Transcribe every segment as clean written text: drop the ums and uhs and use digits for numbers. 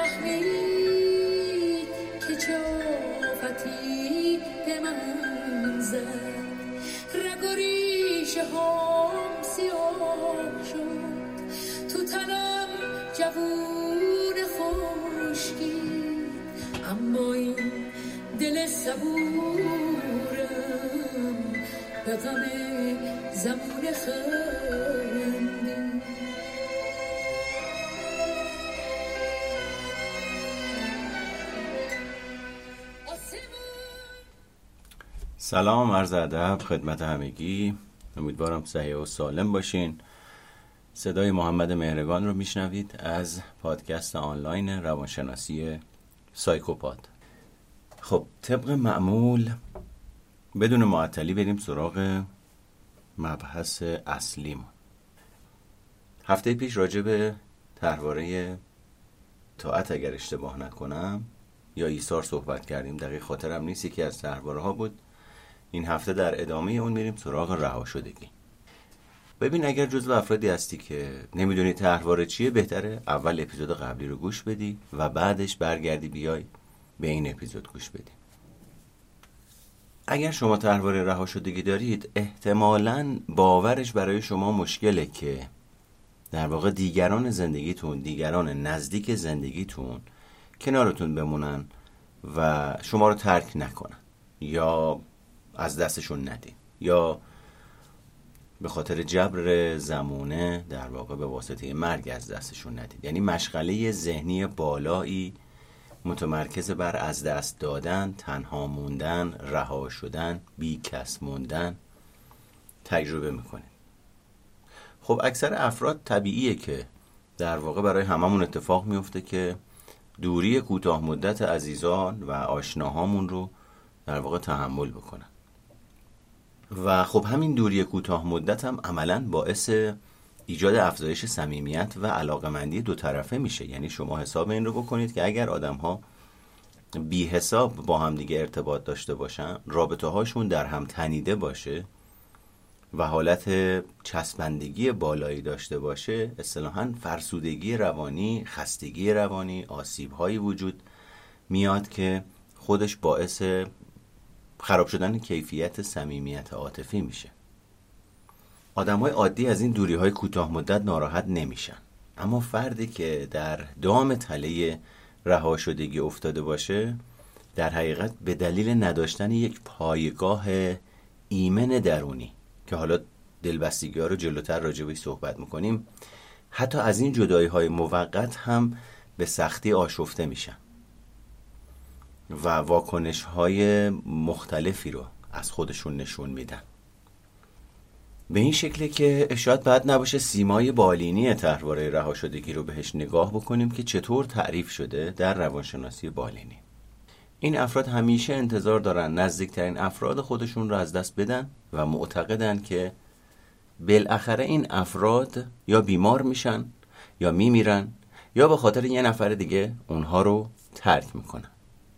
بحری که چافتی به من زد، رگ و ریشه هم سیاه شد، تو تنم جوون خشکی، اما این دل صبورم به غم زمان خندی. سلام، عرض ادب خدمت همگی. امیدوارم صحیح و سالم باشین. صدای محمد مهرگان رو میشنوید از پادکست آنلاین روانشناسی سایکوپات. خب طبق معمول بدون معطلی بریم سراغ مبحث اصلیم. هفته پیش راجع به طرحواره طاعت اگر اشتباه نکنم یا ایثار صحبت کردیم، دقیق خاطرم نیست، یکی از طرحواره ها بود. این هفته در ادامه اون میریم سراغ رهاشدگی. ببین، اگر جزو افرادی هستی که نمیدونی طرحواره چیه، بهتره اول اپیزود قبلی رو گوش بدی و بعدش برگردی بیای به این اپیزود گوش بدی. اگر شما طرحواره رهاشدگی دارید، احتمالاً باورش برای شما مشکله که در واقع دیگران زندگیتون، دیگران نزدیک زندگیتون کنارتون بمونن و شما رو ترک نکنن یا از دستشون ندین یا به خاطر جبر زمانه در واقع به واسطه مرگ از دستشون ندید. یعنی مشغله ذهنی بالایی متمرکز بر از دست دادن، تنها موندن، رها شدن، بی کس موندن تجربه میکنید. خب اکثر افراد طبیعیه که در واقع برای هممون اتفاق میفته که دوری کوتاه مدت عزیزان و آشناهامون رو در واقع تحمل بکنن. و خب همین دوری کوتاه مدت هم عملاً باعث ایجاد افزایش صمیمیت و علاقه‌مندی دو طرفه میشه. یعنی شما حساب این رو بکنید که اگر آدم‌ها بی حساب با هم دیگه ارتباط داشته باشن، رابطه هاشون در هم تنیده باشه و حالت چسبندگی بالایی داشته باشه، اصطلاحاً فرسودگی روانی، خستگی روانی، آسیب‌هایی وجود میاد که خودش باعث خراب شدن کیفیت صمیمیت عاطفی میشه. آدم‌های عادی از این دوری‌های کوتاه مدت ناراحت نمیشن، اما فردی که در دام تله رهاشدگی افتاده باشه، در حقیقت به دلیل نداشتن یک پایگاه ایمن درونی که حالا دلبستگی‌ها رو جلوتر راجع بهش صحبت می‌کنیم، حتی از این جدایی‌های موقت هم به سختی آشفته میشن و واکنش‌های مختلفی رو از خودشون نشون میدن. به این شکله که شاید بد نباشه سیمای بالینی طرحواره رهاشدگی رو بهش نگاه بکنیم که چطور تعریف شده در روانشناسی بالینی. این افراد همیشه انتظار دارن نزدیکترین افراد خودشون رو از دست بدن و معتقدن که بالاخره این افراد یا بیمار میشن یا میمیرن یا به خاطر یه نفر دیگه اونها رو ترک میکنن،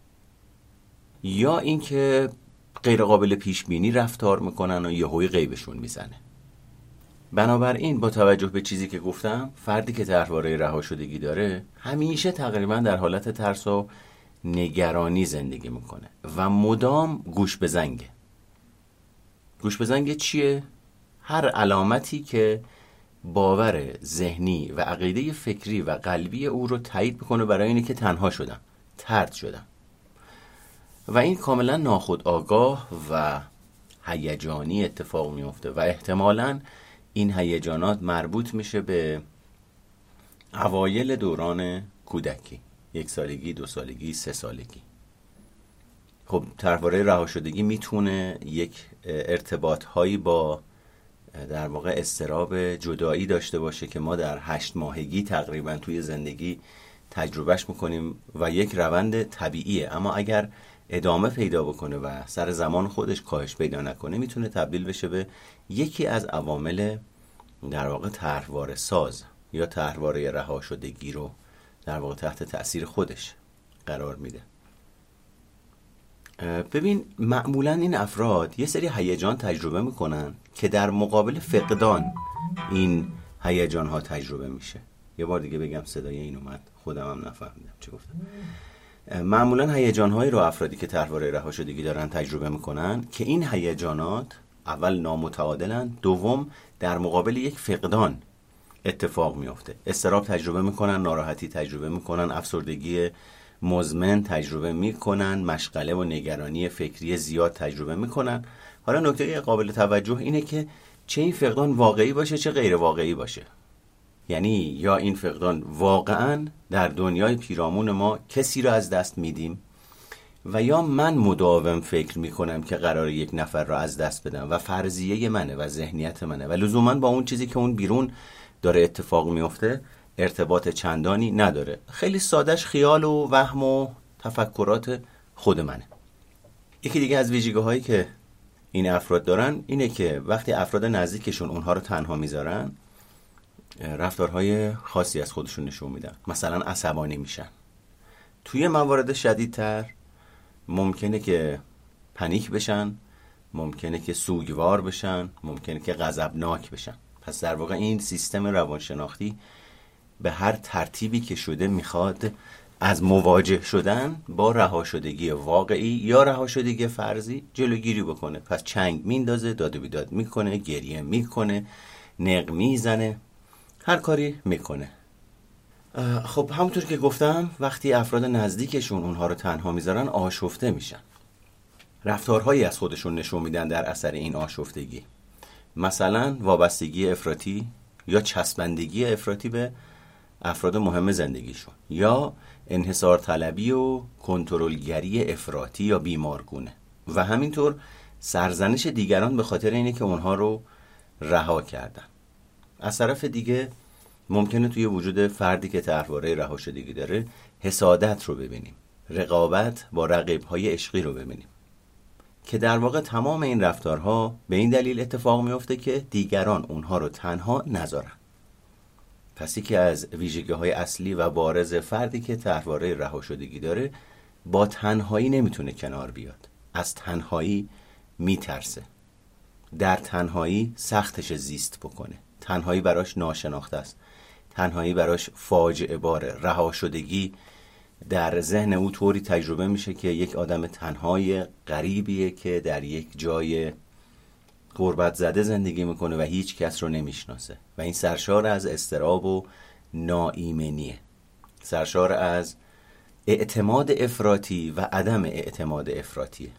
یا اینکه غیر قابل پیش بینی رفتار میکنن و یهویی غیبشون میزنه. بنابراین با توجه به چیزی که گفتم، فردی که طرحواره رهاشدگی داره همیشه تقریبا در حالت ترس و نگرانی زندگی میکنه و مدام گوش به زنگه. گوش به زنگ چیه؟ هر علامتی که باور ذهنی و عقیده فکری و قلبی او رو تایید میکنه برای اینه که تنها شدم، طرد شدم. و این کاملا ناخودآگاه و هیجانی اتفاق میفته و احتمالاً این هیجانات مربوط میشه به اوایل دوران کودکی، 1 سالگی، 2 سالگی، 3 سالگی. خب طرحواره رهاشدگی میتونه یک ارتباط هایی با در واقع اضطراب جدایی داشته باشه که ما در 8 ماهگی تقریبا توی زندگی تجربهش میکنیم و یک روند طبیعیه، اما اگر ادامه پیدا بکنه و سر زمان خودش کاهش پیدا نکنه، میتونه تبدیل بشه به یکی از عوامل در واقع طرحواره ساز یا طرحواره رهاشدگی رو در واقع تحت تأثیر خودش قرار میده. ببین، معمولا این افراد یه سری هیجان تجربه میکنن که در مقابل فقدان این هیجان ها تجربه میشه. یه بار دیگه بگم صدای این اومد، خودم هم نفهمیدم چی گفتم. معمولا هیجان‌هایی رو افرادی که طرحواره رهاشدگی دارن تجربه میکنن که این هیجانات اول نامتعادلن، دوم در مقابل یک فقدان اتفاق میفته. اضطراب تجربه میکنن، ناراحتی تجربه میکنن، افسردگی مزمن تجربه میکنن، مشغله و نگرانی فکری زیاد تجربه میکنن. حالا نکته قابل توجه اینه که چه این فقدان واقعی باشه چه غیر واقعی باشه. یعنی یا این فقدان واقعا در دنیای پیرامون ما کسی رو از دست میدیم و یا من مداوم فکر میکنم که قراره یک نفر رو از دست بدم و فرضیه منه و ذهنیت منه و لزوما با اون چیزی که اون بیرون داره اتفاق میفته ارتباط چندانی نداره. خیلی سادهش خیال و وهم و تفکرات خود منه. یکی دیگه از ویژگی هایی که این افراد دارن اینه که وقتی افراد نزدیکشون اونها رو تنها میذارن رفتارهای خاصی از خودشون نشون میدن. مثلا عصبانی میشن. توی موارد شدیدتر ممکنه که پنیک بشن، ممکنه که سوگوار بشن، ممکنه که غضبناک بشن. پس در واقع این سیستم روانشناختی به هر ترتیبی که شده میخواد از مواجه شدن با رهاشدگی واقعی یا رهاشدگی فرضی جلوگیری بکنه. پس چنگ میندازه، داد و بیداد میکنه، گریه میکنه، نق میزنه، هر کاری میکنه. خب همونطور که گفتم وقتی افراد نزدیکشون اونها رو تنها میذارن آشفته میشن. رفتارهایی از خودشون نشون میدن در اثر این آشفتگی. مثلا وابستگی افراطی یا چسبندگی افراطی به افراد مهم زندگیشون، یا انحصار طلبی و کنترلگری افراطی یا بیمارگونه، و همینطور سرزنش دیگران به خاطر اینه که اونها رو رها کردن. از طرف دیگه ممکنه توی وجود فردی که طرحواره رهاشدگی داره حسادت رو ببینیم، رقابت با رقیب‌های عشقی رو ببینیم، که در واقع تمام این رفتارها به این دلیل اتفاق میفته که دیگران اونها رو تنها نذارن. پس یکی از ویژگی‌های اصلی و بارز فردی که طرحواره رهاشدگی داره با تنهایی نمیتونه کنار بیاد، از تنهایی میترسه، در تنهایی سختش زیست بکنه، تنهایی براش ناشناخته است، تنهایی براش فاجعه باره. رهاشدگی در ذهن او طوری تجربه میشه که یک آدم تنهای غریبیه که در یک جای غربت زده زندگی میکنه و هیچ کس رو نمیشناسه و این سرشار از اضطراب و ناایمنیه، سرشار از اعتماد افراطی و عدم اعتماد افراطیه.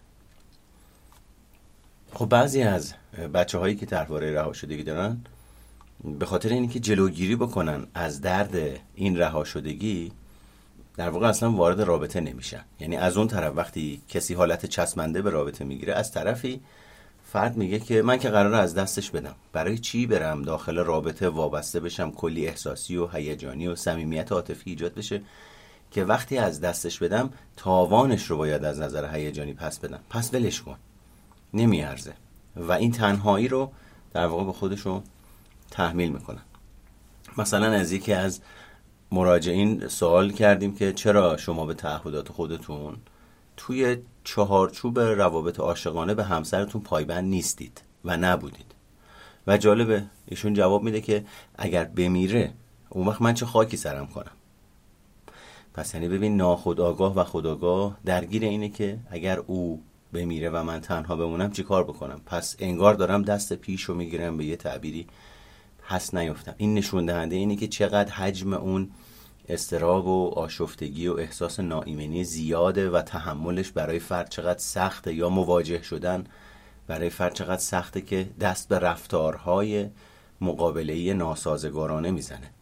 خب بعضی از بچه هایی که طرحواره رهاشدگی دارن به خاطر اینکه جلوگیری بکنن از درد این رهاشدگی در واقع اصلا وارد رابطه نمیشن. یعنی از اون طرف وقتی کسی حالت چسبنده به رابطه میگیره، از طرفی فرد میگه که من که قراره از دستش بدم، برای چی برم داخل رابطه وابسته بشم، کلی احساسی و هیجانی و صمیمیت عاطفی ایجاد بشه که وقتی از دستش بدم تاوانش رو باید از نظر هیجانی پس بدم، پس ولش کن، نمیارزه. و این تنهایی رو در واقع به خودشون تحمیل میکنن. مثلا از یکی از مراجعین سوال کردیم که چرا شما به تعهدات خودتون توی چهارچوب روابط عاشقانه به همسرتون پایبند نیستید و نبودید؟ و جالبه ایشون جواب میده که اگر بمیره اون وقت من چه خاکی سرم کنم. پس یعنی ببین ناخودآگاه و خودآگاه درگیر اینه که اگر او بمیره و من تنها بمونم چی کار بکنم. پس انگار دارم دست پیش رو میگیرم، به یه تعبیری پس نیفتم. این نشون دهنده اینه که چقدر حجم اون اضطراب و آشفتگی و احساس ناایمنی زیاده و تحملش برای فرد چقدر سخته، یا مواجه شدن برای فرد چقدر سخته که دست به رفتارهای مقابله‌ای ناسازگارانه میزنه.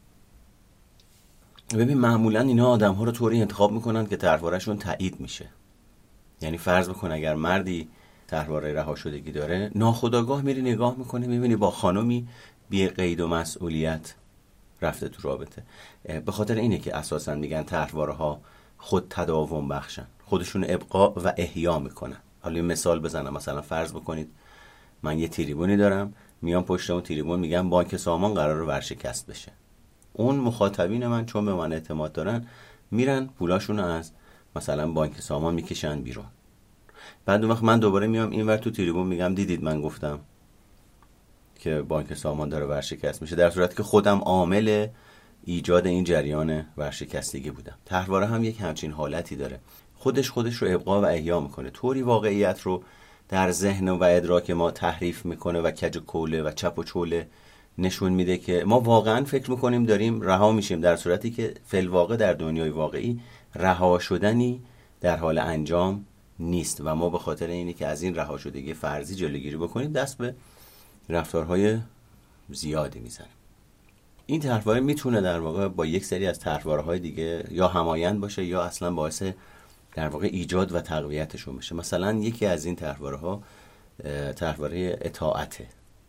ببین معمولا اینا آدم‌ها رو طوری انتخاب میکنن که طرحواره‌شون تایید میشه. یعنی فرض بکن اگر مردی طرحواره رهاشدگی داره، ناخودآگاه میری نگاه میکنی میبینی با خانومی بی قید و مسئولیت رفته تو رابطه. به خاطر اینه که اساسا میگن طرحواره ها خود تداوم بخشن، خودشون ابقا و احیا میکنن. حالا مثال بزنم، مثلا فرض بکنید من یه تریبونی دارم، میام پشت اون تریبون میگم بانک سامان قراره ورشکست بشه. اون مخاطبین من چون به من اعتماد دارن میرن پولاشون از مثلا بانک سامان میکشن بیرون. بعد اون وقت من دوباره میام اینور تو تریبون میگم دیدید من گفتم که بانک سامان داره ورشکست میشه، در صورتی که خودم عامل ایجاد این جریان ورشکستگی بودم. طرحواره هم یک همچین حالتی داره، خودش رو ابقا و احیا میکنه، طوری واقعیت رو در ذهن و ادراک ما تحریف میکنه و کج و کوله و چپ و چوله نشون میده که ما واقعا فکر میکنیم داریم رها میشیم، در صورتی که فی الواقع در دنیای واقعی رها شدنی در حال انجام نیست و ما به خاطر اینی که از این رها شدگی فرضی جلوگیری بکنیم دست به رفتارهای زیادی میزنیم. این طرحواره میتونه در واقع با یک سری از طرحواره‌های دیگه یا همایند باشه یا اصلا باعث در واقع ایجاد و تقویتشون بشه. مثلا یکی از این طرحواره‌ها طرحواره اطاعته.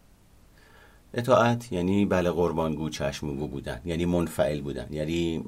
اطاعت یعنی بله قربانگو چشمگو بودن، یعنی منفعل بودن، یعنی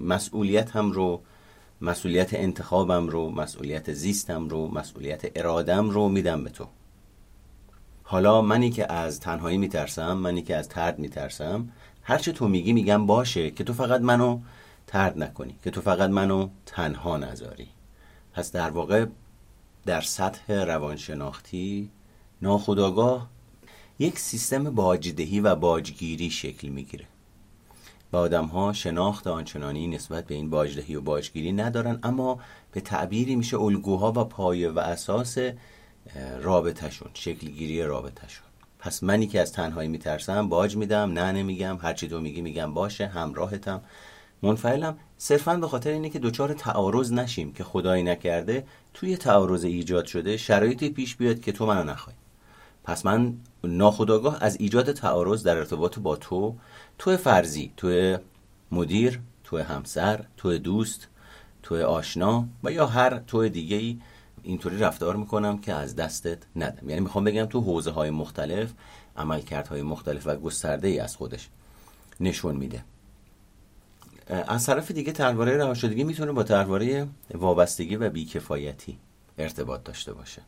مسئولیت انتخابم رو، مسئولیت زیستم رو، مسئولیت ارادم رو میدم به تو. حالا منی که از تنهایی میترسم، منی که از ترد میترسم، هرچه تو میگی میگم باشه که تو فقط منو ترد نکنی، که تو فقط منو تنها نذاری. پس در واقع در سطح روانشناختی ناخودآگاه یک سیستم باجدهی و باجگیری شکل میگیره و آدم ها شناخت آنچنانی نسبت به این باجدهی و باجگیری ندارن، اما به تعبیری میشه الگوها و پایه و اساس رابطهشون، شکلگیری رابطهشون. پس منی که از تنهایی میترسم باج میدم، نه نمیگم، هرچی تو میگی میگم باشه، همراهتم، منفعلم، صرفاً به خاطر اینه که دوچار تعارض نشیم که خدایی نکرده توی تعارض ایجاد شده شرایطی پیش بیاد که تو منو نخوای. پس من ناخودآگاه از ایجاد تعارض در ارتباط با تو فرضی، تو مدیر، تو همسر، تو دوست، تو آشنا و یا هر تو دیگه‌ای اینطوری رفتار میکنم که از دستت ندم. یعنی میخوام بگم تو حوزه‌های مختلف عملکردهای مختلف و گسترده‌ای از خودش نشون میده. از طرف دیگه طرحواره رهاشدگی میتونه با طرحواره وابستگی و بیکفایتی ارتباط داشته باشه.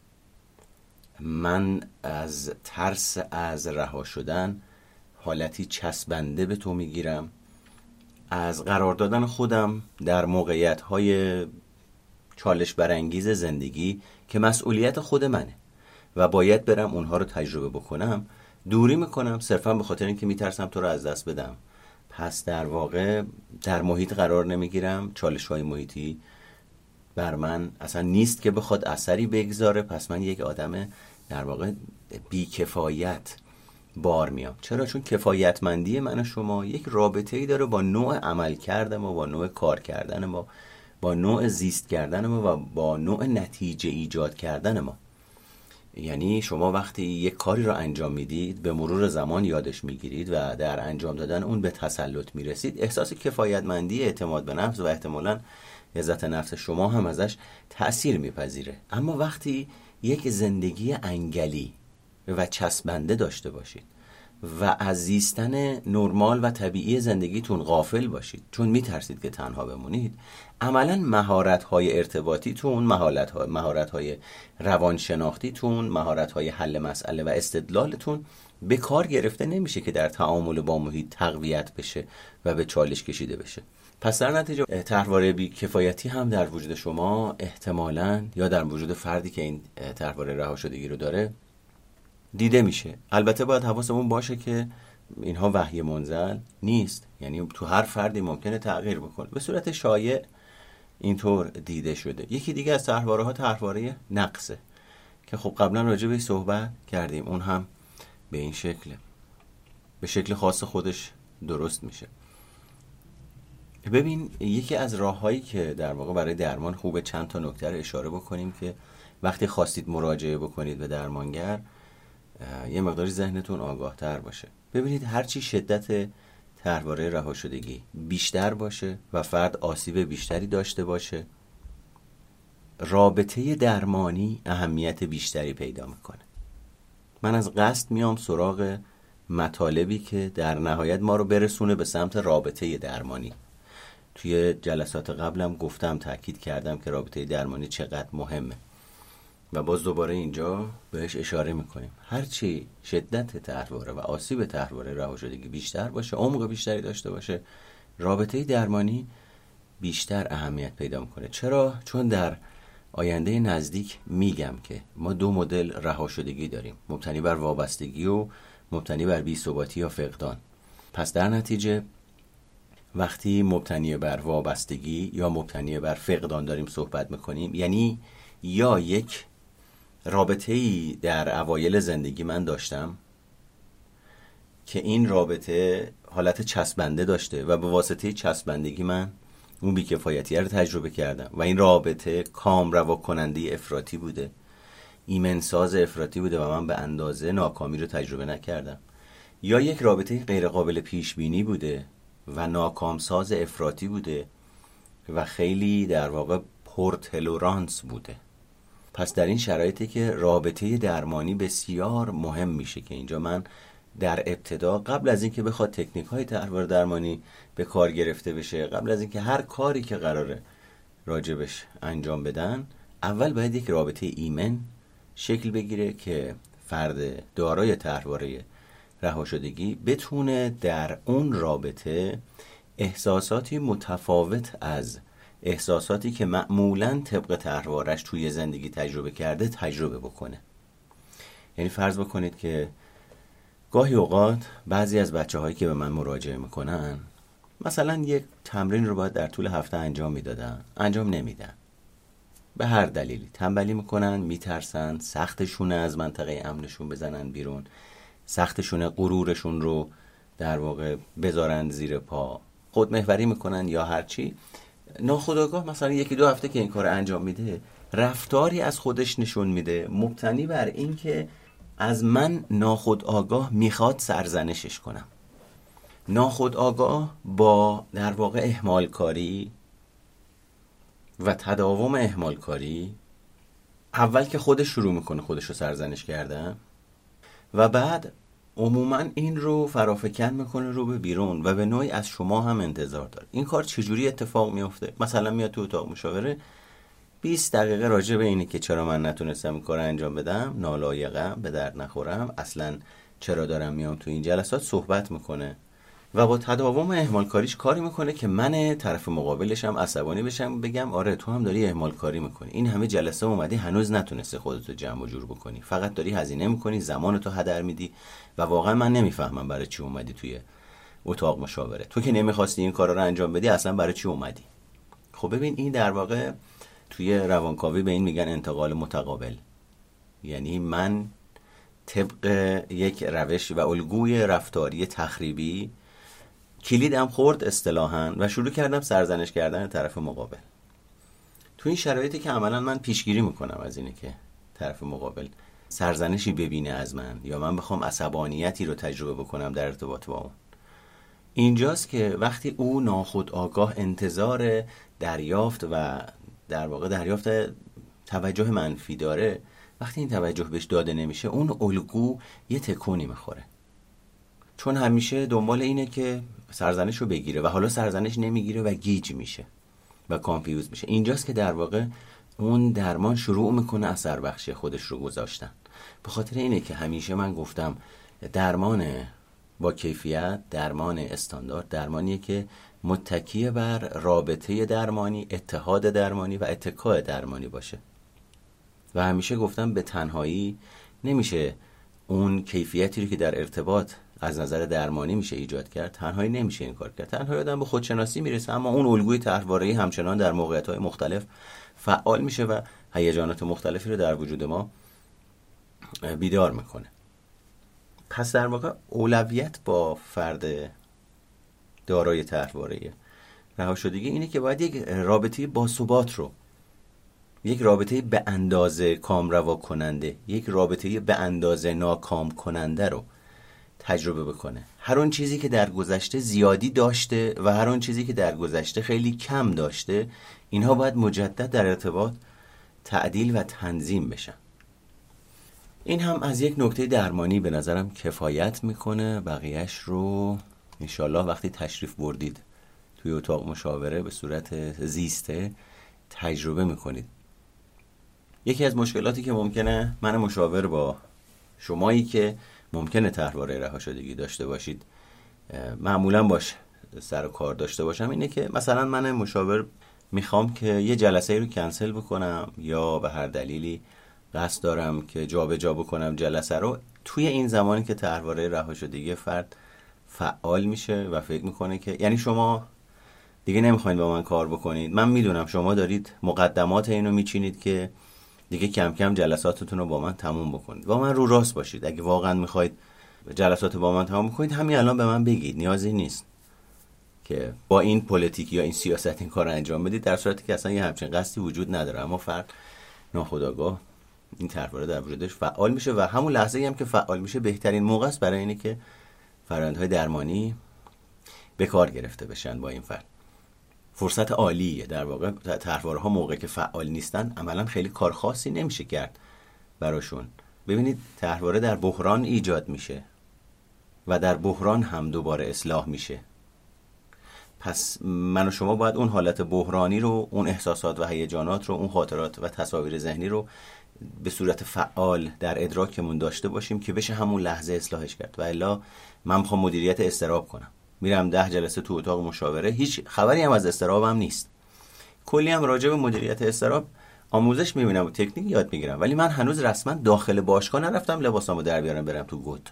من از ترس از رها شدن حالتی چسبنده به تو میگیرم، از قرار دادن خودم در موقعیت‌های چالش برانگیز زندگی که مسئولیت خود منه و باید برم اونها رو تجربه بکنم دوری میکنم، صرفا به خاطر اینکه میترسم تو رو از دست بدم. پس در واقع در محیط قرار نمیگیرم، چالش‌های محیطی بر من اصلا نیست که بخواد اثری بگذاره. پس من یک آدم در واقع بیکفایت بار میام. چرا؟ چون کفایتمندی من و شما یک رابطه‌ای داره با نوع عمل کردن ما، با نوع کار کردن ما، با نوع زیست کردن ما و با نوع نتیجه ایجاد کردن ما. یعنی شما وقتی یک کاری رو انجام میدید به مرور زمان یادش میگیرید و در انجام دادن اون به تسلط میرسید، احساس کفایتمندی، اعتماد به نفس و احتمالاً عزت نفس شما هم ازش تأثیر میپذیره. اما وقتی یک زندگی انگلی و چسبنده داشته باشید و از زیستن نرمال و طبیعی زندگیتون غافل باشید چون میترسید که تنها بمونید، عملاً مهارت‌های ارتباطیتون، مهارت‌های روانشناختیتون، مهارت‌های حل مسئله و استدلالتون به کار گرفته نمیشه که در تعامل با محیط تقویت بشه و به چالش کشیده بشه. پس در نتیجه طرحواره بی‌کفایتی هم در وجود شما احتمالاً یا در وجود فردی که این طرحواره رهاشدگی رو داره دیده میشه. البته باید حواسمون باشه که اینها وحی منزل نیست، یعنی تو هر فردی ممکنه تغییر بکنه. به صورت شایع اینطور دیده شده. یکی دیگه از طرحواره‌ها طرحواره نقصه که خب قبلا راجع بهش صحبت کردیم. اون هم به این شکله، به شکل خاص خودش درست میشه. ببین یکی از راه‌هایی که در واقع برای درمان خوبه چند تا نکته رو اشاره بکنیم که وقتی خواستید مراجعه بکنید به درمانگر یه مقداری ذهنتون آگاه تر باشه. ببینید هرچی شدت طرحواره رهاشدگی بیشتر باشه و فرد آسیب بیشتری داشته باشه، رابطه درمانی اهمیت بیشتری پیدا میکنه. من از قصد میام سراغ مطالبی که در نهایت ما رو برسونه به سمت رابطه درمانی. توی جلسات قبلم گفتم، تاکید کردم که رابطه درمانی چقدر مهمه و باز دوباره اینجا بهش اشاره میکنیم. هرچی شدت طرحواره و آسیب طرحواره رهاشدگی بیشتر باشه، عمق بیشتری داشته باشه، رابطه درمانی بیشتر اهمیت پیدا میکنه. چرا؟ چون در آینده نزدیک میگم که ما 2 مدل رهاشدگی داریم، مبتنی بر وابستگی و مبتنی بر بی‌ثباتی یا فقدان. پس در نتیجه وقتی مبتنی بر وابستگی یا مبتنی بر فقدان داریم صحبت میکنیم، یعنی یا یک رابطه‌ای در اوایل زندگی من داشتم که این رابطه حالت چسبنده داشته و به واسطه چسبندگی من اون بیکفایتیه رو تجربه کردم و این رابطه کامروا کننده افراطی بوده، ایمنساز افراطی بوده و من به اندازه ناکامی رو تجربه نکردم. یا یک رابطه غیر قابل پیش بینی بوده و ناکامساز افراطی بوده و خیلی در واقع پرتلورانس بوده. پس در این شرایطی که رابطه درمانی بسیار مهم میشه که اینجا من در ابتدا قبل از اینکه بخواد تکنیک های طرحواره درمانی به کار گرفته بشه، قبل از اینکه هر کاری که قراره راجبش انجام بدن، اول باید یک رابطه ایمن شکل بگیره که فرد دارای طرحواره رهاشدگی بتونه در اون رابطه احساساتی متفاوت از احساساتی که معمولاً طبق طرحوارش توی زندگی تجربه کرده تجربه بکنه. یعنی فرض بکنید که گاهی اوقات بعضی از بچه‌هایی که به من مراجعه میکنن مثلا یک تمرین رو باید در طول هفته انجام میدادن، انجام نمیدن، به هر دلیلی تنبلی میکنن، میترسن، سختشونه از منطقه امنشون بزنن بیرون، سختشونه غرورشون رو در واقع بذارن زیر پا، خودمحوری میکنن یا هرچی. ناخودآگاه مثلا یکی دو هفته که این کار انجام میده، رفتاری از خودش نشون میده مبتنی بر این که از من ناخودآگاه میخواد سرزنشش کنم. ناخودآگاه با در واقع اهمال کاری و تداوم اهمال کاری، اول که خودش شروع میکنه خودش رو سرزنش کردن و بعد عموما این رو فرافکن میکنه رو به بیرون و به نوعی از شما هم انتظار داره. این کار چجوری اتفاق میفته؟ مثلا میاد تو اتاق مشاوره 20 دقیقه راجع به اینه که چرا من نتونستم این کار انجام بدم، نالایقم، به درد نخورم، اصلا چرا دارم میام تو این جلسات صحبت میکنه و با تداوم اهمال کاریش کاری میکنه که من طرف مقابلشم عصبانی بشم، بگم آره تو هم داری اهمال کاری میکنی، این همه جلسه اومدی هنوز نتونستی خودتو جمع و جور بکنی، فقط داری هزینه میکنی، زمانتو هدر میدی و واقعا من نمیفهمم برای چی اومدی توی اتاق مشاوره. تو که نمیخواستی این کارا رو انجام بدی، اصلا برای چی اومدی؟ خب ببین، این در واقع توی روانکاوی به این میگن انتقال متقابل. یعنی من طبق یک روش و الگوی رفتاری تخریبی کلیدم خورد اصطلاحاً و شروع کردم سرزنش کردن طرف مقابل. تو این شرایطی که عملاً من پیشگیری میکنم از اینه که طرف مقابل سرزنشی ببینه از من یا من بخوام عصبانیتی رو تجربه بکنم در ارتباط با اون. اینجاست که وقتی او ناخودآگاه انتظار دریافت و در واقع دریافت توجه منفی داره، وقتی این توجه بهش داده نمیشه، اون الگو یه تکونی میخوره، چون همیشه دنبال اینه که سرزنش رو بگیره و حالا سرزنش نمیگیره و گیج میشه و کانفیوز میشه. اینجاست که در واقع اون درمان شروع میکنه اثر بخشی خودش رو گذاشتن. به خاطر اینه که همیشه من گفتم درمان با کیفیت، درمان استاندارد، درمانیه که متکی بر رابطه درمانی، اتحاد درمانی و اتکاء درمانی باشه. و همیشه گفتم به تنهایی نمیشه اون کیفیتی رو که در ارتباط از نظر درمانی میشه ایجاد کرد، تنهایی نمیشه این کار کرد. تنهایی آدم به خودشناسی میرسه، اما اون الگوی طرحواره‌ای همچنان در موقعیت‌های مختلف فعال میشه و هیجانات مختلفی رو در وجود ما بیدار میکنه. پس در واقع اولویت با فرد دارای طرحواره رهاشدگی اینه که باید یک رابطه باثبات رو، یک رابطه به اندازه کامروا کننده، یک رابطه به اندازه ناکام کننده رو تجربه بکنه. هر اون چیزی که در گذشته زیادی داشته و هر اون چیزی که در گذشته خیلی کم داشته، اینها باید مجدد در ارتباط تعدیل و تنظیم بشن. این هم از یک نکته درمانی به نظرم کفایت میکنه. بقیهش رو انشالله وقتی تشریف بردید توی اتاق مشاوره به صورت زیسته تجربه میکنید. یکی از مشکلاتی که ممکنه من مشاور با شمایی که ممکنه طرحواره رهاشدگی داشته باشید معمولا باش سر و کار داشته باشم اینه که مثلا من مشاور میخوام که یه جلسه رو کنسل بکنم یا به هر دلیلی قصد دارم که جابجا بکنم جلسه رو، توی این زمانی که طرحواره رهاشدگی فرد فعال میشه و فکر میکنه که، یعنی شما دیگه نمیخواین با من کار بکنید. من میدونم شما دارید مقدمات اینو میچینید که دیگه کم کم جلساتتون رو با من تموم بکنید. با من رو راست باشید. اگه واقعا میخواید جلسات با من تموم بکنید همین الان به من بگید. نیازی نیست که با این پلیتیک یا این سیاست این کار انجام بدید، در صورتی که اصلا یه همچین قصدی وجود نداره. اما فرد ناخودآگاه این طرحواره در وجودش فعال میشه و همون لحظه‌ای هم که فعال میشه بهترین موقع است برای اینه که فرآیندهای درمانی به کار گرفته بشن. با این فرد فرصت عالیه. در واقع طرحواره ها موقعی که فعال نیستن عملا خیلی کار خاصی نمیشه کرد براشون. ببینید طرحواره در بحران ایجاد میشه و در بحران هم دوباره اصلاح میشه. پس من و شما باید اون حالت بحرانی رو، اون احساسات و هیجانات رو، اون خاطرات و تصاویر ذهنی رو به صورت فعال در ادراکمون داشته باشیم که بشه همون لحظه اصلاحش کرد. و الا من میخوام مدیریت اضطراب کنم، میرم 10 جلسه تو اتاق مشاوره، هیچ خبری هم از اضطرابم نیست، کلی هم راجع به مدیریت اضطراب آموزش میبینم و تکنیک یاد میگیرم، ولی من هنوز رسما داخل باشگاه نرفتم لباسامو در بیارم برم تو گود.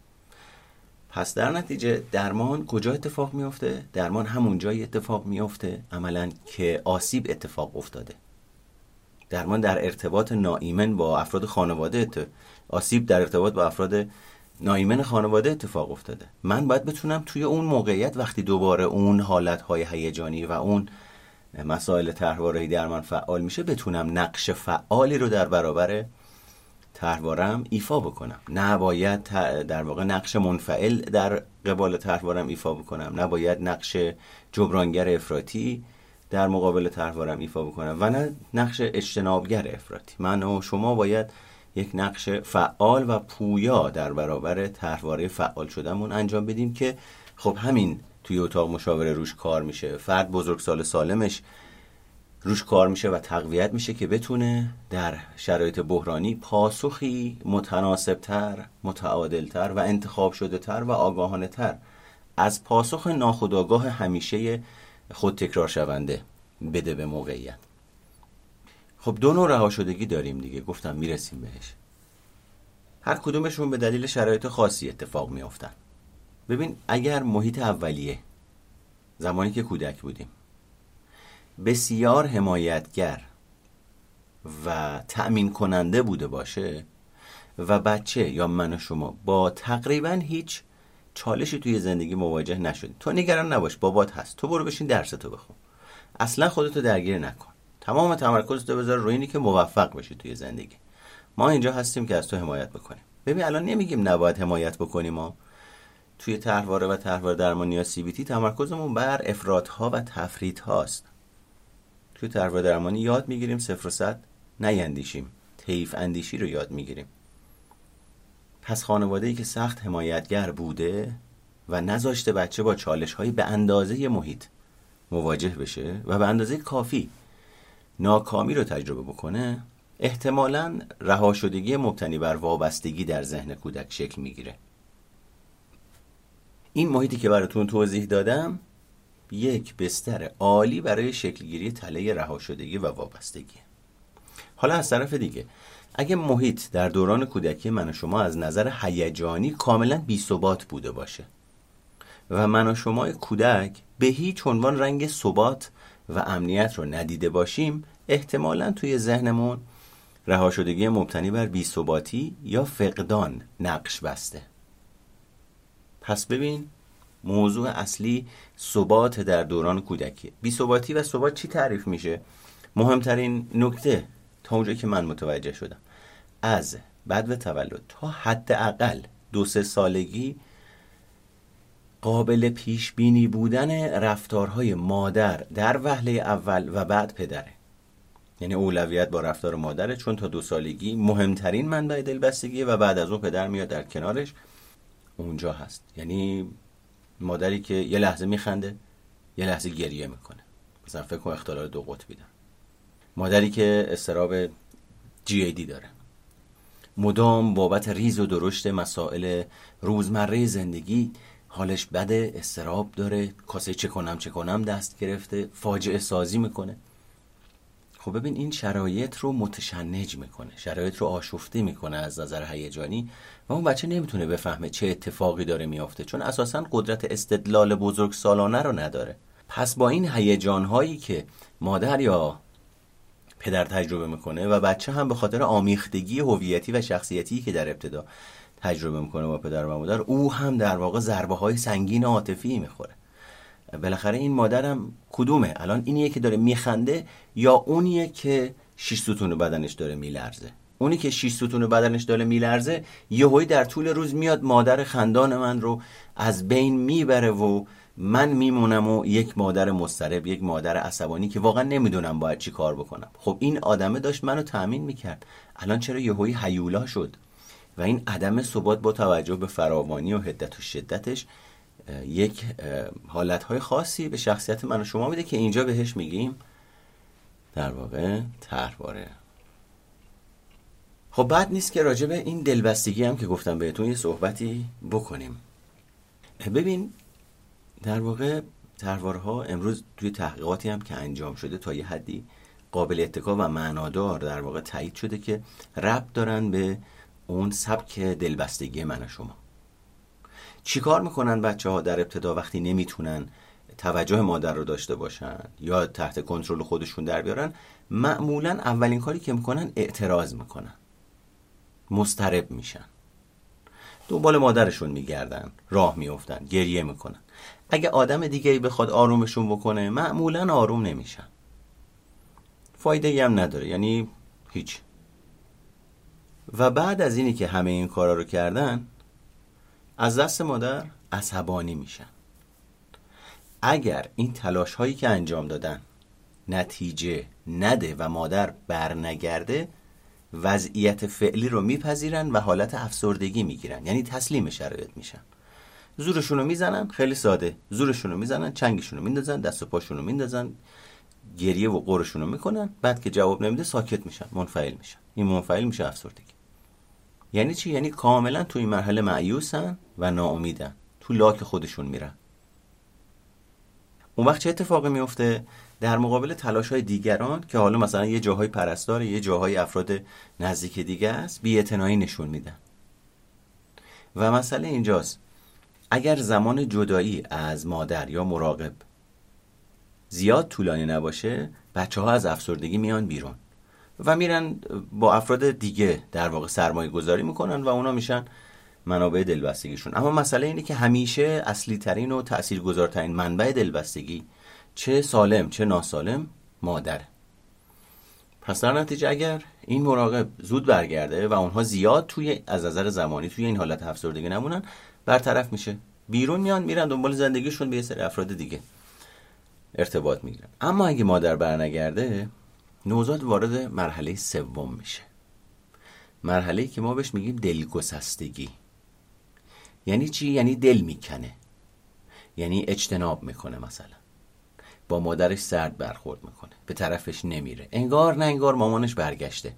پس در نتیجه درمان کجا اتفاق میفته؟ درمان همون جایی اتفاق میفته عملاً که آسیب اتفاق افتاده. درمان در ارتباط ناایمن با افراد خانواده آسیب در ارتباط با افراد ناایمن خانواده اتفاق افتاده. من باید بتونم توی اون موقعیت وقتی دوباره اون حالتهای هیجانی و اون مسائل طرحواره‌ای در من فعال میشه بتونم نقش فعالی رو در برابر طرحواره‌ام ایفا بکنم. نباید در واقع نقش منفعل در قبال طرحواره‌ام ایفا بکنم، نباید نقش جبرانگر افراطی در مقابل طرحواره‌ام ایفا بکنم و نه نقش اجتنابگر افراطی. من و شما باید یک نقش فعال و پویا در برابر طرحواره فعال شدهمون انجام بدیم که خب همین توی اتاق مشاوره روش کار میشه. فرد بزرگسال سالمش روش کار میشه و تقویت میشه که بتونه در شرایط بحرانی پاسخی متناسبتر، متعادلتر و انتخاب شده تر و آگاهانه تر از پاسخ ناخودآگاه همیشه خود تکرار شونده بده به موقعیت. خب 2 نوع رها شدگی داریم دیگه، گفتم میرسیم بهش. هر کدومشون به دلیل شرایط خاصی اتفاق میافتن. ببین اگر محیط اولیه زمانی که کودک بودیم بسیار حمایتگر و تأمین کننده بوده باشه و بچه یا من و شما با تقریبا هیچ چالشی توی زندگی مواجه نشدیم، تو نگران نباش بابات هست، تو برو بشین درستو بخون، اصلا خودتو درگیر نکن، تمام تمرکزتو بذار روی اینی که موفق بشی توی زندگی، ما اینجا هستیم که از تو حمایت بکنیم. ببین الان نمیگیم نباید حمایت بکنیم، ما توی طرحواره و طرحواره درمانی یا CBT تمرکزمون بر افراط‌ها و تفریط‌هاست. توی طرحواره درمانی یاد میگیریم 0 و 100 نیندیشیم، طیف اندیشی رو یاد میگیریم. پس خانواده‌ای که سخت حمایتگر بوده و نذاشته بچه با چالش‌های به اندازه محیط مواجه بشه و به اندازه کافی ناکامی رو تجربه بکنه، احتمالاً رها شدگی مبتنی بر وابستگی در ذهن کودک شکل میگیره. این محیطی که براتون توضیح دادم یک بستر عالی برای شکلگیری تله رها شدگی و وابستگی. حالا از طرف دیگه اگه محیط در دوران کودکی من و شما از نظر هیجانی کاملا بی‌ثبات بوده باشه و من و شما کودک به هیچ عنوان رنگ ثبات و امنیت رو ندیده باشیم، احتمالاً توی ذهنمون رها شدگی مبتنی بر بی‌ثباتی یا فقدان نقش بسته. پس ببین موضوع اصلی ثبات در دوران کودکی. بی‌ثباتی و ثبات چی تعریف میشه؟ مهمترین نکته تا اونجایی که من متوجه شدم از بدو تولد تا حداقل 2-3 سالگی قابل پیش بینی بودن رفتارهای مادر در وهله اول و بعد پدره. یعنی اولویت با رفتار مادره، چون تا 2 سالگی مهمترین منبع دلبستگیه و بعد از اون پدر میاد در کنارش، اونجا هست. یعنی مادری که یه لحظه میخنده یه لحظه گریه میکنه، مثلا فکر کن اختلال 2 قطبی داره. مادری که اضطراب GAD داره، مدام بابت ریز و درشت مسائل روزمره زندگی حالش بده، اضطراب داره، کاسه چه کنم دست گرفته، فاجعه سازی میکنه. خب ببین این شرایط رو متشنج میکنه، شرایط رو آشفته میکنه از نظر هیجانی و اون بچه نمیتونه بفهمه چه اتفاقی داره میافته، چون اساساً قدرت استدلال بزرگسالانه رو نداره. پس با این هیجان‌هایی که مادر یا پدر تجربه میکنه و بچه هم به خاطر آمیختگی هویتی و شخصیتی که در ابتدا تجربه میکنه با پدر و مادر، او هم در واقع ضربه‌های سنگین عاطفی میخوره. بالاخره این مادرم کدومه؟ الان اینیه که داره میخنده یا اونیه که 6 ستون بدنش داره میلرزه؟ اونی که 6 ستون بدنش داره میلرزه یهویی در طول روز میاد مادر خندان من رو از بین میبره و من میمونم و یک مادر مضطرب، یک مادر عصبانی که واقعا نمیدونم باید چی کار بکنم. خب این آدمه داشت منو تأمین میکرد، الان چرا یهویی هیولا شد؟ و این عدم ثبات با توجه به فراوانی و حدت و شدتش یک حالتهای خاصی به شخصیت من و شما میده که اینجا بهش میگیم در واقع طرحواره. خب بد نیست که راجع به این دلبستگی هم که گفتم بهتون یه صحبتی بکنیم. ببین در واقع طرحوارها امروز توی تحقیقاتی هم که انجام شده تا یه حدی قابل اتکا و معنادار در واقع تایید شده که ربط دارن به اون سبک دلبستگی من و شما. چیکار میکنن بچه ها در ابتدا وقتی نمیتونن توجه مادر رو داشته باشن یا تحت کنترل خودشون در بیارن؟ معمولا اولین کاری که میکنن اعتراض میکنن، مضطرب میشن، دنبال مادرشون میگردن، راه میافتن، گریه میکنن. اگه آدم دیگه‌ای بخواد آرومشون بکنه معمولا آروم نمیشن، فایده‌ای هم نداره، یعنی هیچ. و بعد از اینی که همه این کارا رو کردن از دست مادر عصبانی میشن. اگر این تلاش هایی که انجام دادن نتیجه نده و مادر برنگرده، وضعیت فعلی رو میپذیرن و حالت افسردگی میگیرن، یعنی تسلیم شرایط میشن. زورشون رو میزنن، خیلی ساده، زورشون رو میزنن، چنگشون رو میندازن، دست و پاشون رو میندازن، گریه و قرشون رو میکنن، بعد که جواب نمیده ساکت میشن، منفعل میشن. این منفعل میشه افسردگی. یعنی چی؟ یعنی کاملا تو این مرحله مایوسن و ناامیدن، تو لاک خودشون میرن. اون وقت چه اتفاقی میفته؟ در مقابل تلاش‌های دیگران که حالا مثلا یه جاهای پرستاره، یه جاهای افراد نزدیک دیگه است، بی‌اعتنایی نشون میدن. و مسئله اینجاست، اگر زمان جدایی از مادر یا مراقب زیاد طولانی نباشه، بچه‌ها از افسردگی میان بیرون و میرن با افراد دیگه در واقع سرمایه گذاری میکنن و اونا میشن منابع دلبستگیشون. اما مسئله اینه که همیشه اصلی ترین و تأثیرگذارترین منبع دلبستگی، چه سالم چه ناسالم، مادره. پس در نتیجه اگر این مراقب زود برگرده و اونها زیاد توی از نظر زمانی توی این حالت افسردگی نمونن، برطرف میشه، بیرون میان، میرن دنبال زندگیشون، به یه سری افراد دیگه ارتباط میگیرن. اما اگه مادر برنگرده، نوزاد وارد مرحله سوم میشه، مرحله‌ای که ما بهش میگیم دلگسستگی. یعنی چی؟ یعنی دل میکنه، یعنی اجتناب میکنه، مثلا با مادرش سرد برخورد میکنه، به طرفش نمیره، انگار نه انگار مامانش برگشته.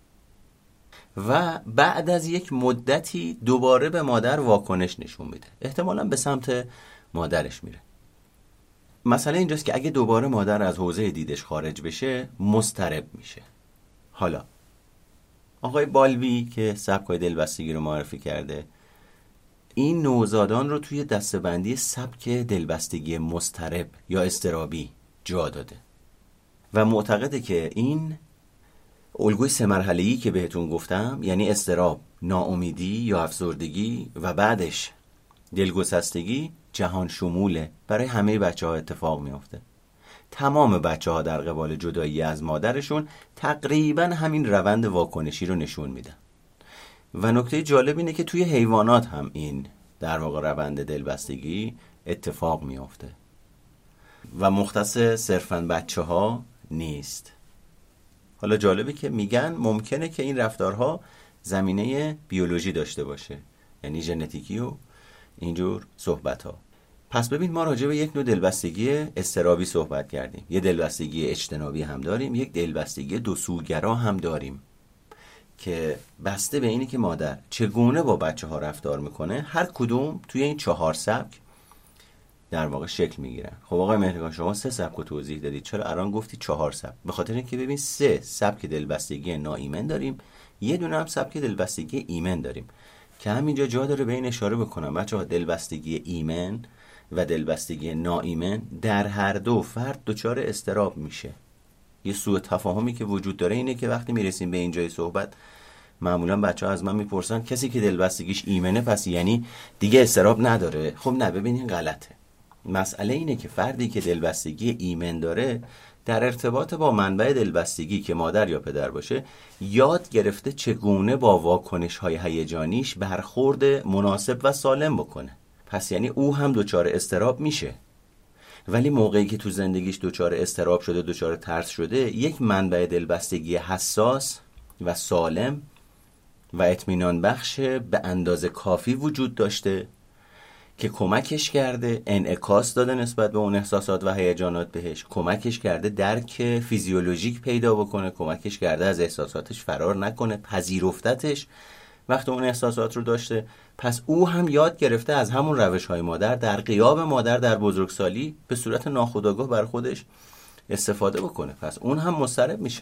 و بعد از یک مدتی دوباره به مادر واکنش نشون میده، احتمالاً به سمت مادرش میره. مسئله اینجاست که اگه دوباره مادر از حوزه دیدش خارج بشه، مضطرب میشه. حالا آقای بالبی که سبکای دلبستگی رو معرفی کرده، این نوزادان رو توی دسته‌بندی سبک دلبستگی مضطرب یا اضطرابی جا داده و معتقده که این الگوی 3 مرحله‌ای که بهتون گفتم، یعنی اضطراب، ناامیدی یا افسردگی و بعدش دلگسستگی، جهان شموله، برای همه بچه‌ها اتفاق میفته. تمام بچه‌ها در قبال جدایی از مادرشون تقریباً همین روند واکنشی رو نشون میدن. و نکته جالب اینه که توی حیوانات هم این در واقع روند دلبستگی اتفاق میفته و مختص صرفاً بچه‌ها نیست. حالا جالبه که میگن ممکنه که این رفتارها زمینه بیولوژی داشته باشه، یعنی ژنتیکی و اینجور صحبت‌ها. پس ببین، ما راجع به یک نوع دلبستگی اضطرابی صحبت کردیم، یه دلبستگی اجتنابی هم داریم، یک دلبستگی دو سوگرا هم داریم که بسته به اینی که مادر چگونه با بچه ها رفتار میکنه، هر کدوم توی این 4 سبک در واقع شکل میگیرن. خب آقای مهرگان، شما 3 سبک رو توضیح دادید، چرا الان گفتی 4 سبک؟ به خاطر اینکه ببین 3 سبک دلبستگی ناایمن داریم، یه دونه هم سبک دلبستگی ایمن داریم که همینجا جا داره به این اشاره بکنم. بچه‌ها دلبستگی ایمن و دلبستگی ناایمن در هر دو فرد دچار اضطراب میشه. یه سوء تفاهمی که وجود داره اینه که وقتی میرسیم به اینجای صحبت معمولا بچه‌ها از من میپرسن کسی که دلبستگیش ایمنه پس یعنی دیگه اضطراب نداره؟ خب نه، ببینین غلطه. مسئله اینه که فردی که دلبستگی ایمن داره در ارتباط با منبع دلبستگی که مادر یا پدر باشه یاد گرفته چگونه با واکنش‌های هیجانیش برخورد مناسب و سالم بکنه. پس یعنی او هم دچار اضطراب میشه، ولی موقعی که تو زندگیش دچار اضطراب شده، دچار ترس شده، یک منبع دلبستگی حساس و سالم و اطمینان بخش به اندازه کافی وجود داشته که کمکش کرده، انعکاس داده نسبت به اون احساسات و هیجانات بهش، کمکش کرده درک فیزیولوژیک پیدا بکنه، کمکش کرده از احساساتش فرار نکنه، پذیرفتتش وقتی اون احساسات رو داشته. پس او هم یاد گرفته از همون روش‌های مادر در غیاب مادر در بزرگسالی به صورت ناخودآگاه بر خودش استفاده بکنه. پس اون هم مضطرب میشه.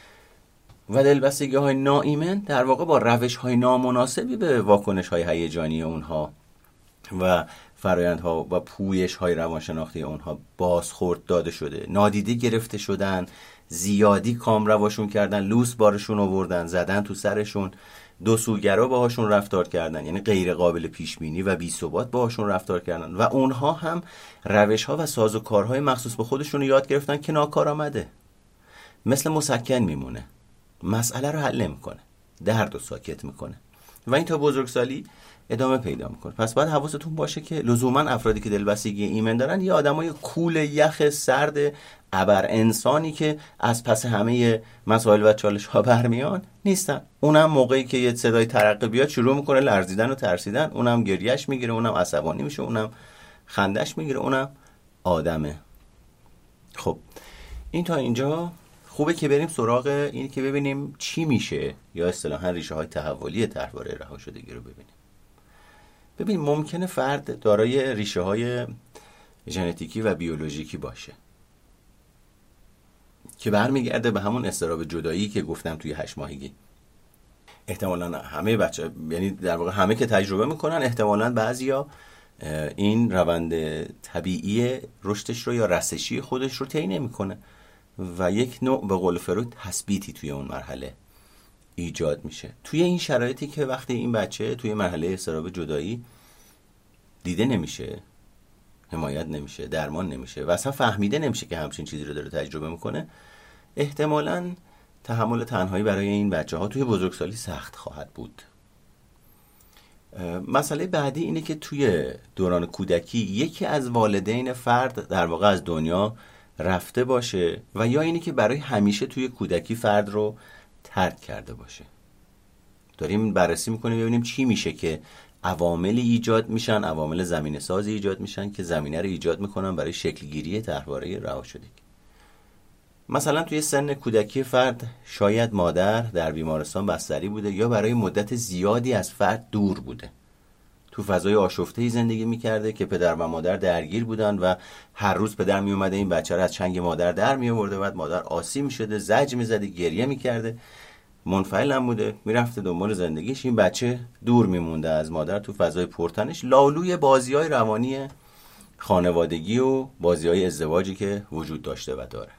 و دلبستگی‌های ناایمن در واقع با روش‌های نامناسبی به واکنش‌های هیجانی اونها و فرآیندها و پویش‌های روانشناختی اونها بازخورد داده شده، نادیده گرفته شدن، زیادی کامرواشون کردن، لوس بارشون آوردن، زدن تو سرشون، دو سوگرا باهاشون رفتار کردن، یعنی غیر قابل پیش بینی و بی ثبات باهاشون رفتار کردن و اونها هم روش‌ها و سازوکارهای مخصوص به خودشون رو یاد گرفتن که ناکارآمده. مثل مسکن میمونه، مسئله رو حل نمی‌کنه، درد رو ساکت می‌کنه و این تا بزرگسالی ادامه پیدا میکنه. پس باید حواستون باشه که لزوما افرادی که دلبستگی ایمن دارن یه آدمای کول یخ سرد ابر انسانی که از پس همه مسائل و چالش ها برمیان نیستن. اونم موقعی که یه صدای ترقه بیاد شروع میکنه لرزیدن و ترسیدن، اونم گریهش میگیره، اونم عصبانی میشه، اونم خندش میگیره، اونم آدمه. خب این تا اینجا خوبه که بریم سراغ این که ببینیم چی میشه، یا اصطلاحاً ریشه های تحولی طرحواره رهاشدگی رو ببینیم. ببین ممکنه فرد دارای ریشه های ژنتیکی و بیولوژیکی باشه که برمیگرده به همون اضطراب جدایی که گفتم توی 8 ماهگی. احتمالاً همه بچه، یعنی در واقع همه که تجربه میکنن، احتمالاً بعضیا این روند طبیعی رشدش رو یا رسشی خودش رو طی نمیکنه و یک نوع به قول فروید تثبیتی توی اون مرحله ایجاد میشه. توی این شرایطی که وقتی این بچه توی مرحله اضطراب جدایی دیده نمیشه، حمایت نمیشه، درمان نمیشه و اصلا فهمیده نمیشه که همچین چیزی رو داره تجربه میکنه، احتمالاً تحمل تنهایی برای این بچه ها توی بزرگسالی سخت خواهد بود. مسئله بعدی اینه که توی دوران کودکی یکی از والدین فرد در واقع از دنیا رفته باشه و یا اینه که برای همیشه توی کودکی فرد رو ترک کرده باشه. داریم بررسی میکنیم ببینیم چی میشه که عواملی ایجاد میشن، عوامل زمینه سازی ایجاد میشن که زمینه رو ایجاد میکنن برای شکلگیری طرحواره رهاشدگی. مثلا توی سن کودکی فرد شاید مادر در بیمارستان بستری بوده یا برای مدت زیادی از فرد دور بوده، تو فضای آشفته‌ای زندگی میکرده که پدر و مادر درگیر بودن و هر روز پدر میومده این بچه رو از چنگ مادر در میآورده، بعد مادر آسی میشده، زجر میزده، گریه میکرده، منفعل هم بوده، میرفته دنبال زندگیش. این بچه دور میمونده از مادر تو فضای پرتنش، لالوی بازی‌های روانی خانوادگی و بازی‌های ازدواجی که وجود داشته و داره.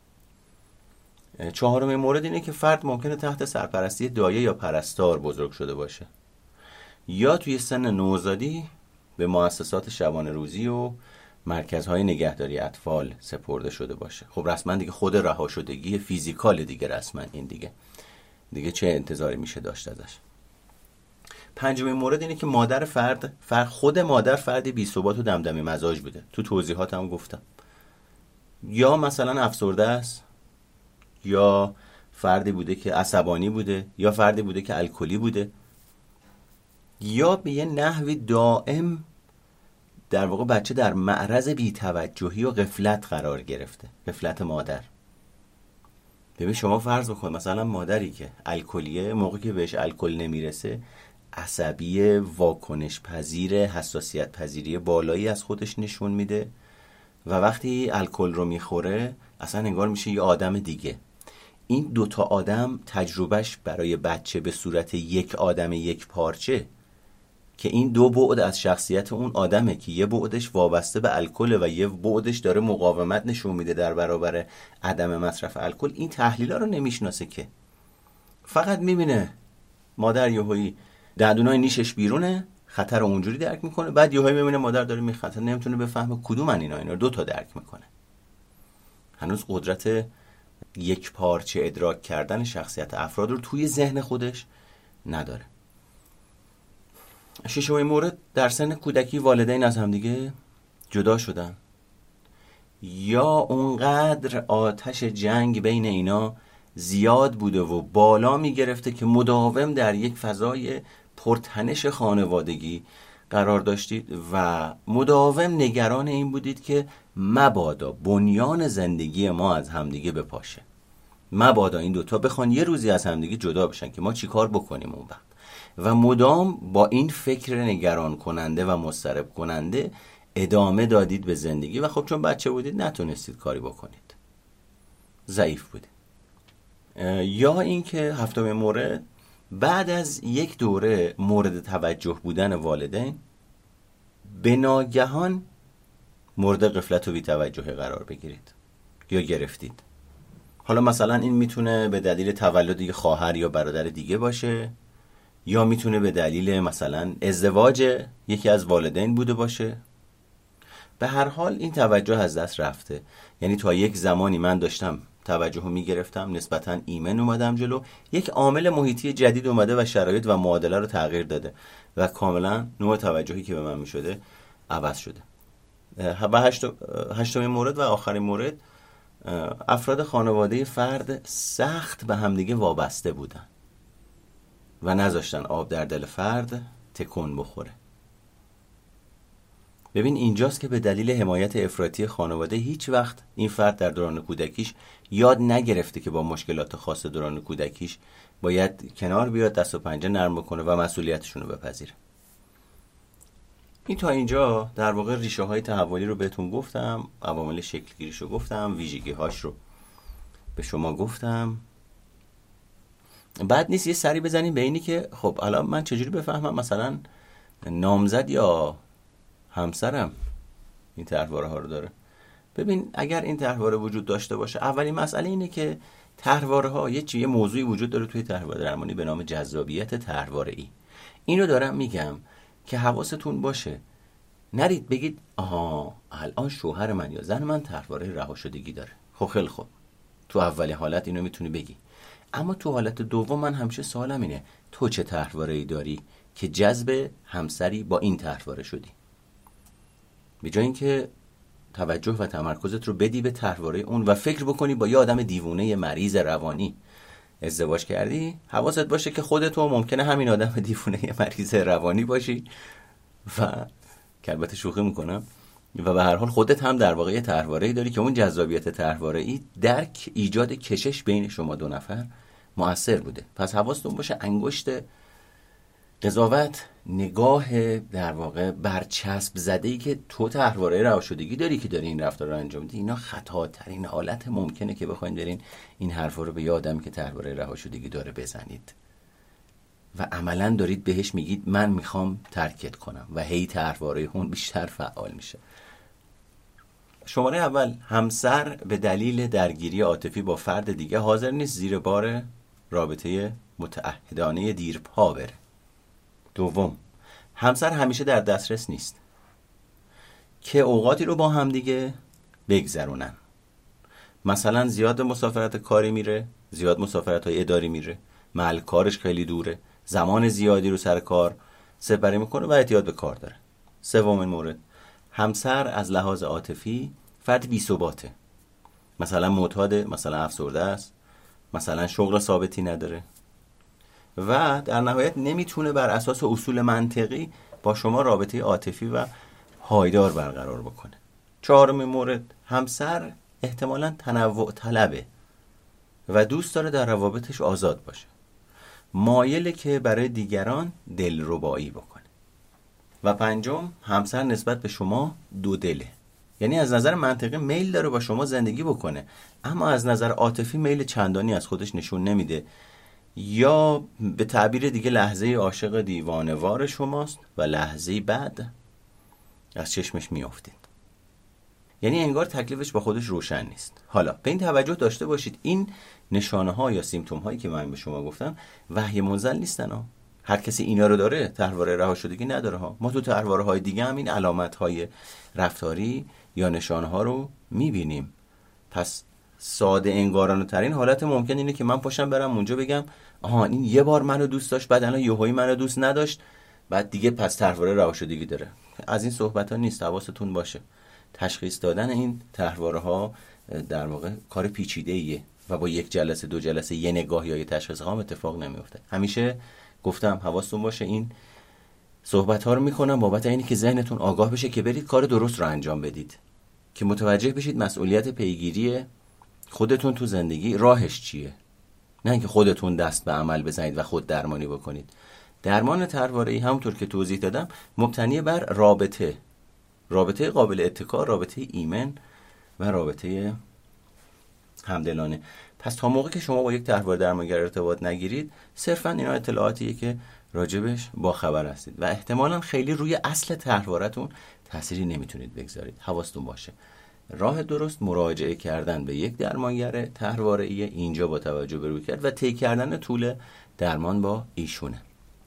چهارمین مورد اینه که فرد ممکنه تحت سرپرستی دایه یا پرستار بزرگ شده باشه یا توی سن نوزادی به مؤسسات شبانه روزی و مرکزهای نگهداری اطفال سپرده شده باشه. خب رسما دیگه خود رهاشدگی فیزیکال دیگه، رسما این دیگه چه انتظاری میشه داشت ازش. پنجمین مورد اینه که مادر فرد خود مادر فردی بی‌ثبات و دمدمی مزاج بوده. تو توضیحاتم گفتم. یا مثلا افسرده است، یا فردی بوده که عصبانی بوده، یا فردی بوده که الکلی بوده، یا به یه نحوی دائم در واقع بچه در معرض بی‌توجهی و غفلت قرار گرفته، غفلت مادر. ببین شما فرض بکن مثلا مادری که الکلیه، موقعی که بهش الکل نمیرسه عصبی، واکنش پذیر، حساسیت پذیری بالایی از خودش نشون میده و وقتی الکل رو میخوره اصلا انگار میشه یه آدم دیگه. این دوتا آدم تجربهش برای بچه به صورت یک آدم یک پارچه که این دو بعد از شخصیت اون آدمه که یه بعدش وابسته به الکل و یه بعدش داره مقاومت نشون میده در برابر عدم مصرف الکل، این تحلیلا رو نمیشناسه، که فقط میبینه مادر یهویی دندونای نیشش بیرونه، خطر اونجوری درک میکنه، بعد یهویی میبینه مادر داره میخطه، نمیتونه بفهمه کدوم اینا دو تا درک میکنه. هنوز قدرت یک پارچه ادراک کردن شخصیت افراد رو توی ذهن خودش نداره. ششمین مورد، در سن کودکی والدین از همدیگه جدا شدن، یا اونقدر آتش جنگ بین اینا زیاد بوده و بالا میگرفته که مداوم در یک فضای پرتنش خانوادگی قرار داشتید و مداوم نگران این بودید که مبادا بنیان زندگی ما از همدیگه بپاشه، مبادا این دوتا بخوان یه روزی از همدیگه جدا بشن که ما چی کار بکنیم اون وقت. و مدام با این فکر نگران کننده و مضطرب کننده ادامه دادید به زندگی و خب چون بچه بودید نتونستید کاری بکنید، ضعیف بودید. یا اینکه هفتمین مورد، بعد از یک دوره مورد توجه بودن والدین به ناگهان مورد غفلت و بی‌توجهی قرار بگیرید یا گرفتید. حالا مثلا این میتونه به دلیل تولد یک خواهر یا برادر دیگه باشه، یا میتونه به دلیل مثلا ازدواج یکی از والدین بوده باشه. به هر حال این توجه از دست رفته. یعنی تا یک زمانی من داشتم توجه رو میگرفتم، نسبتا ایمن اومدم جلو، یک عامل محیطی جدید اومده و شرایط و معادله رو تغییر داده و کاملا نوع توجهی که به من میشده عوض شده. و هشتمین مورد و آخرین مورد، افراد خانواده فرد سخت به همدیگه وابسته بودن و نذاشتن آب در دل فرد تکون بخوره. ببین اینجاست که به دلیل حمایت افراطی خانواده هیچ وقت این فرد در دوران کودکیش یاد نگرفته که با مشکلات خاص دوران کودکیش باید کنار بیاد، دست و پنجه نرم بکنه و مسئولیتشون رو بپذیره. این تا اینجا در واقع ریشه های تحولی رو بهتون گفتم، عوامل شکلگیریش رو گفتم، ویژگی هاش رو به شما گفتم. بعد نیست یه سری بزنیم به اینی که خب الان من چجوری بفهمم مثلا نامزد یا همسرم این طرحواره ها رو داره. ببین اگر این طرحواره وجود داشته باشه، اولین مسئله اینه که طرحواره ها یه موضوعی وجود داره توی طرحواره درمانی به نام جذابیت طرحواره ای. اینو دارم میگم که حواستون باشه، نرید بگید آها الان شوهر من یا زن من طرحواره رهاشدگی داره. خب خیلی خوب، تو اول حالت اینو میتونی بگی، اما تو حالت دوم من همیشه سوالم اینه تو چه طرحواره‌ای داری که جذب همسری با این طرحواره شدی؟ به جای اینکه توجه و تمرکزت رو بدی به طرحواره اون و فکر بکنی با یه آدم دیوونه مریض روانی ازدواج کردی، حواست باشه که خودت هم ممکنه همین آدم دیوونه مریض روانی باشی و که البته شوخی میکنم، و به هر حال خودت هم در واقع طرحواره‌ای داری که اون جذابیت طرحواره‌ای در ایجاد کشش بین شما دو نفر مؤثر بوده. پس حواستون باشه انگشت قضاوت، نگاه در واقع برچسب زده‌ای که تو طرحواره رهاشدگی داری که داری این رفتار رو انجام میدی، اینا خطاترین حالت ممکنه که بخواید برین این حرفا رو به یه آدمی که طرحواره رهاشدگی داره بزنید و عملاً دارید بهش میگید من میخوام ترکت کنم و هی طرحواره اون بیشتر فعال میشه. شماره اول، همسر به دلیل درگیری عاطفی با فرد دیگه حاضر نیست زیر بار رابطه متعهدانه دیرپا بره. دوم، همسر همیشه در دسترس نیست که اوقاتی رو با هم دیگه بگذرونن. مثلا زیاد مسافرت کاری میره، زیاد مسافرت های اداری میره، محل کارش خیلی دوره، زمان زیادی رو سر کار سپری میکنه و اعتیاد به کار داره. سومین مورد، همسر از لحاظ عاطفی فرد بی‌ثباته، مثلا معتاد، مثلا افسرده است، مثلا شغل ثابتی نداره و در نهایت نمیتونه بر اساس اصول منطقی با شما رابطه عاطفی و پایدار برقرار بکنه. چهارمین مورد، همسر احتمالاً تنوع طلبه و دوست داره در روابطش آزاد باشه، مایله که برای دیگران دلربایی بکنه. و پنجم، همسر نسبت به شما دو دله، یعنی از نظر منطقی میل داره با شما زندگی بکنه، اما از نظر عاطفی میل چندانی از خودش نشون نمیده یا به تعبیر دیگه لحظه عاشق دیوانه‌وار شماست و لحظه بعد از چشمش میافتید. یعنی انگار تکلیفش با خودش روشن نیست. حالا به این توجه داشته باشید این نشانه ها یا سیمتوم هایی که من به شما گفتم وحی منزل نیستن ها. هر کسی اینا رو داره طرحواره رهاشدگی نداره ها. ما تو طرحواره های دیگه هم این علامت های رفتاری یا نشانه ها رو میبینیم. پس ساده انگارانه ترین حالت ممکن اینه که من پاشم برم اونجا بگم آها این یه بار منو دوست داشت بعد الان یهویی منو دوست نداشت بعد دیگه پس طرحواره رهاشدگی داره. از این صحبت ها نیست. حواستون باشه. تشخیص دادن این طرحواره ها در واقع کار پیچیده ایه و با یک جلسه دو جلسه یه نگاه یا یه تشخیص خام اتفاق نمیفته. همیشه گفتم حواستون باشه این صحبت ها رو میکنم بابت اینی که ذهنتون آگاه بشه که برید کار درست رو انجام بدید، که متوجه بشید مسئولیت پیگیری خودتون تو زندگی راهش چیه، نه اینکه خودتون دست به عمل بزنید و خود درمانی بکنید. درمان طرحواره‌ای همونطور که توضیح دادم مبتنی بر رابطه قابل اتکا، رابطه ایمن و رابطه همدلانه. پس تا موقعی که شما با یک طرحواره درمانگر ارتباط نگیرید صرفا اینا اطلاعاتیه که راجبش با خبر هستید و احتمالاً خیلی روی اصل طرحواره‌تون تأثیری نمیتونید بگذارید. حواستون باشه راه درست مراجعه کردن به یک درمانگر طرحواره‌ای اینجا با توجه به رویکرد و طی کردن طول درمان با ایشونه.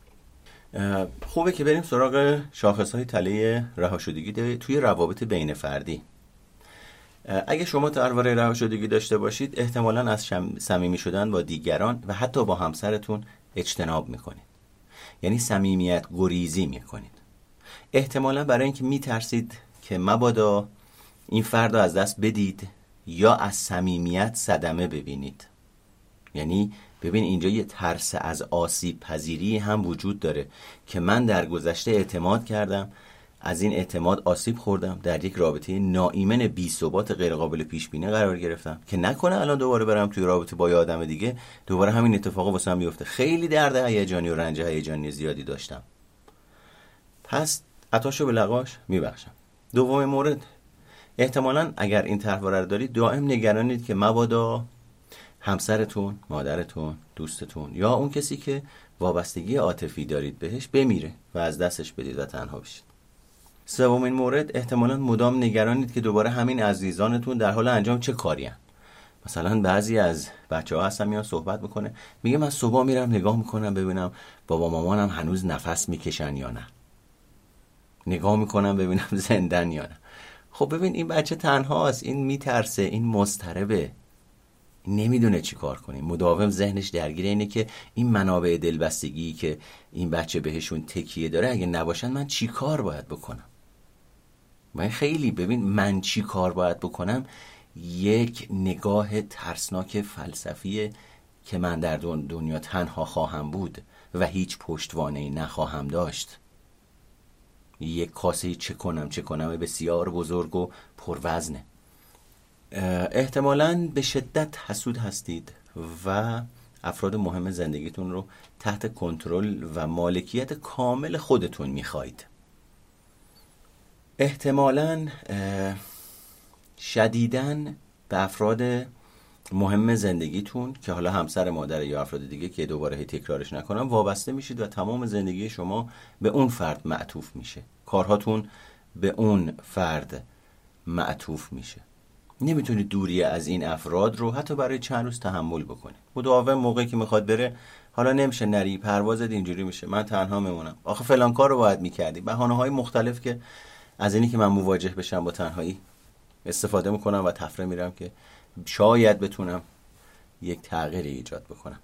خوبه که بریم سراغ شاخص‌های تله رهاشدگی توی روابط بین فردی. اگه شما طرحواره رهاشدگی داشته باشید احتمالاً از صمیمی شدن با دیگران و حتی با همسرتون اجتناب میکنید. یعنی صمیمیت گریزی میکنید. احتمالاً برای اینکه میترسید که مبادا این فرد رو از دست بدید یا از صمیمیت صدمه ببینید. یعنی ببین اینجا یه ترس از آسیب پذیری هم وجود داره که من در گذشته اعتماد کردم، از این اعتماد آسیب خوردم، در یک رابطه ناایمن بی‌ثبات غیر قابل پیش بینی قرار گرفتم که نکنه الان دوباره برم توی رابطه با یه آدم دیگه دوباره همین اتفاق واسم بیفته. خیلی درد هیجانی و رنج هیجانی زیادی داشتم. پس عطاشو به لقاش میبخشم. دومین مورد، احتمالاً اگر این طرحواره رو دارید دائم نگرانید که مبادا همسرتون، مادرتون، دوستتون یا اون کسی که وابستگی عاطفی دارید بهش بمیره و از دستش بدید و تنها بشید. سومین مورد، احتمالاً مدام نگرانید که دوباره همین عزیزانتون در حال انجام چه کاری هستند. مثلا بعضی از بچه‌ها هستن میان صحبت میکنه میگه من صبح میرم نگاه میکنم ببینم بابا مامانم هنوز نفس میکشن یا نه، نگاه میکنم ببینم زندن یا نه. خب ببین این بچه تنهاست، این میترسه، این مضطربه، نمیدونه چی کار کنه، مداوم ذهنش درگیر اینه که این منابع دلبستگی که این بچه بهشون تکیه داره اگه نباشن من چی کار باید بکنم. من خیلی ببین من چی کار باید بکنم یک نگاه ترسناک فلسفیه که من در دنیا تنها خواهم بود و هیچ پشتوانه‌ای نخواهم داشت. یک کاسه چه کنم بسیار بزرگ و پروزنه. احتمالاً به شدت حسود هستید و افراد مهم زندگیتون رو تحت کنترل و مالکیت کامل خودتون میخواید. احتمالاً شدیداً به افراد مهم زندگیتون که حالا همسر، مادر یا افراد دیگه که دوباره تکرارش نکنم وابسته میشید و تمام زندگی شما به اون فرد معطوف میشه، کارهاتون به اون فرد معطوف میشه. نمیتونید دوری از این افراد رو حتی برای چند روز تحمل بکنید. مداوم موقعی که میخواد بره حالا نمیشه نری، پروازت اینجوری میشه، من تنها میمونم، آخه فلان کار رو باید میکردی، بهانه‌های مختلف که از اینی که من مواجه بشم با تنهایی استفاده میکنم و تفره میرم که شاید بتونم یک تغییری ایجاد بکنم.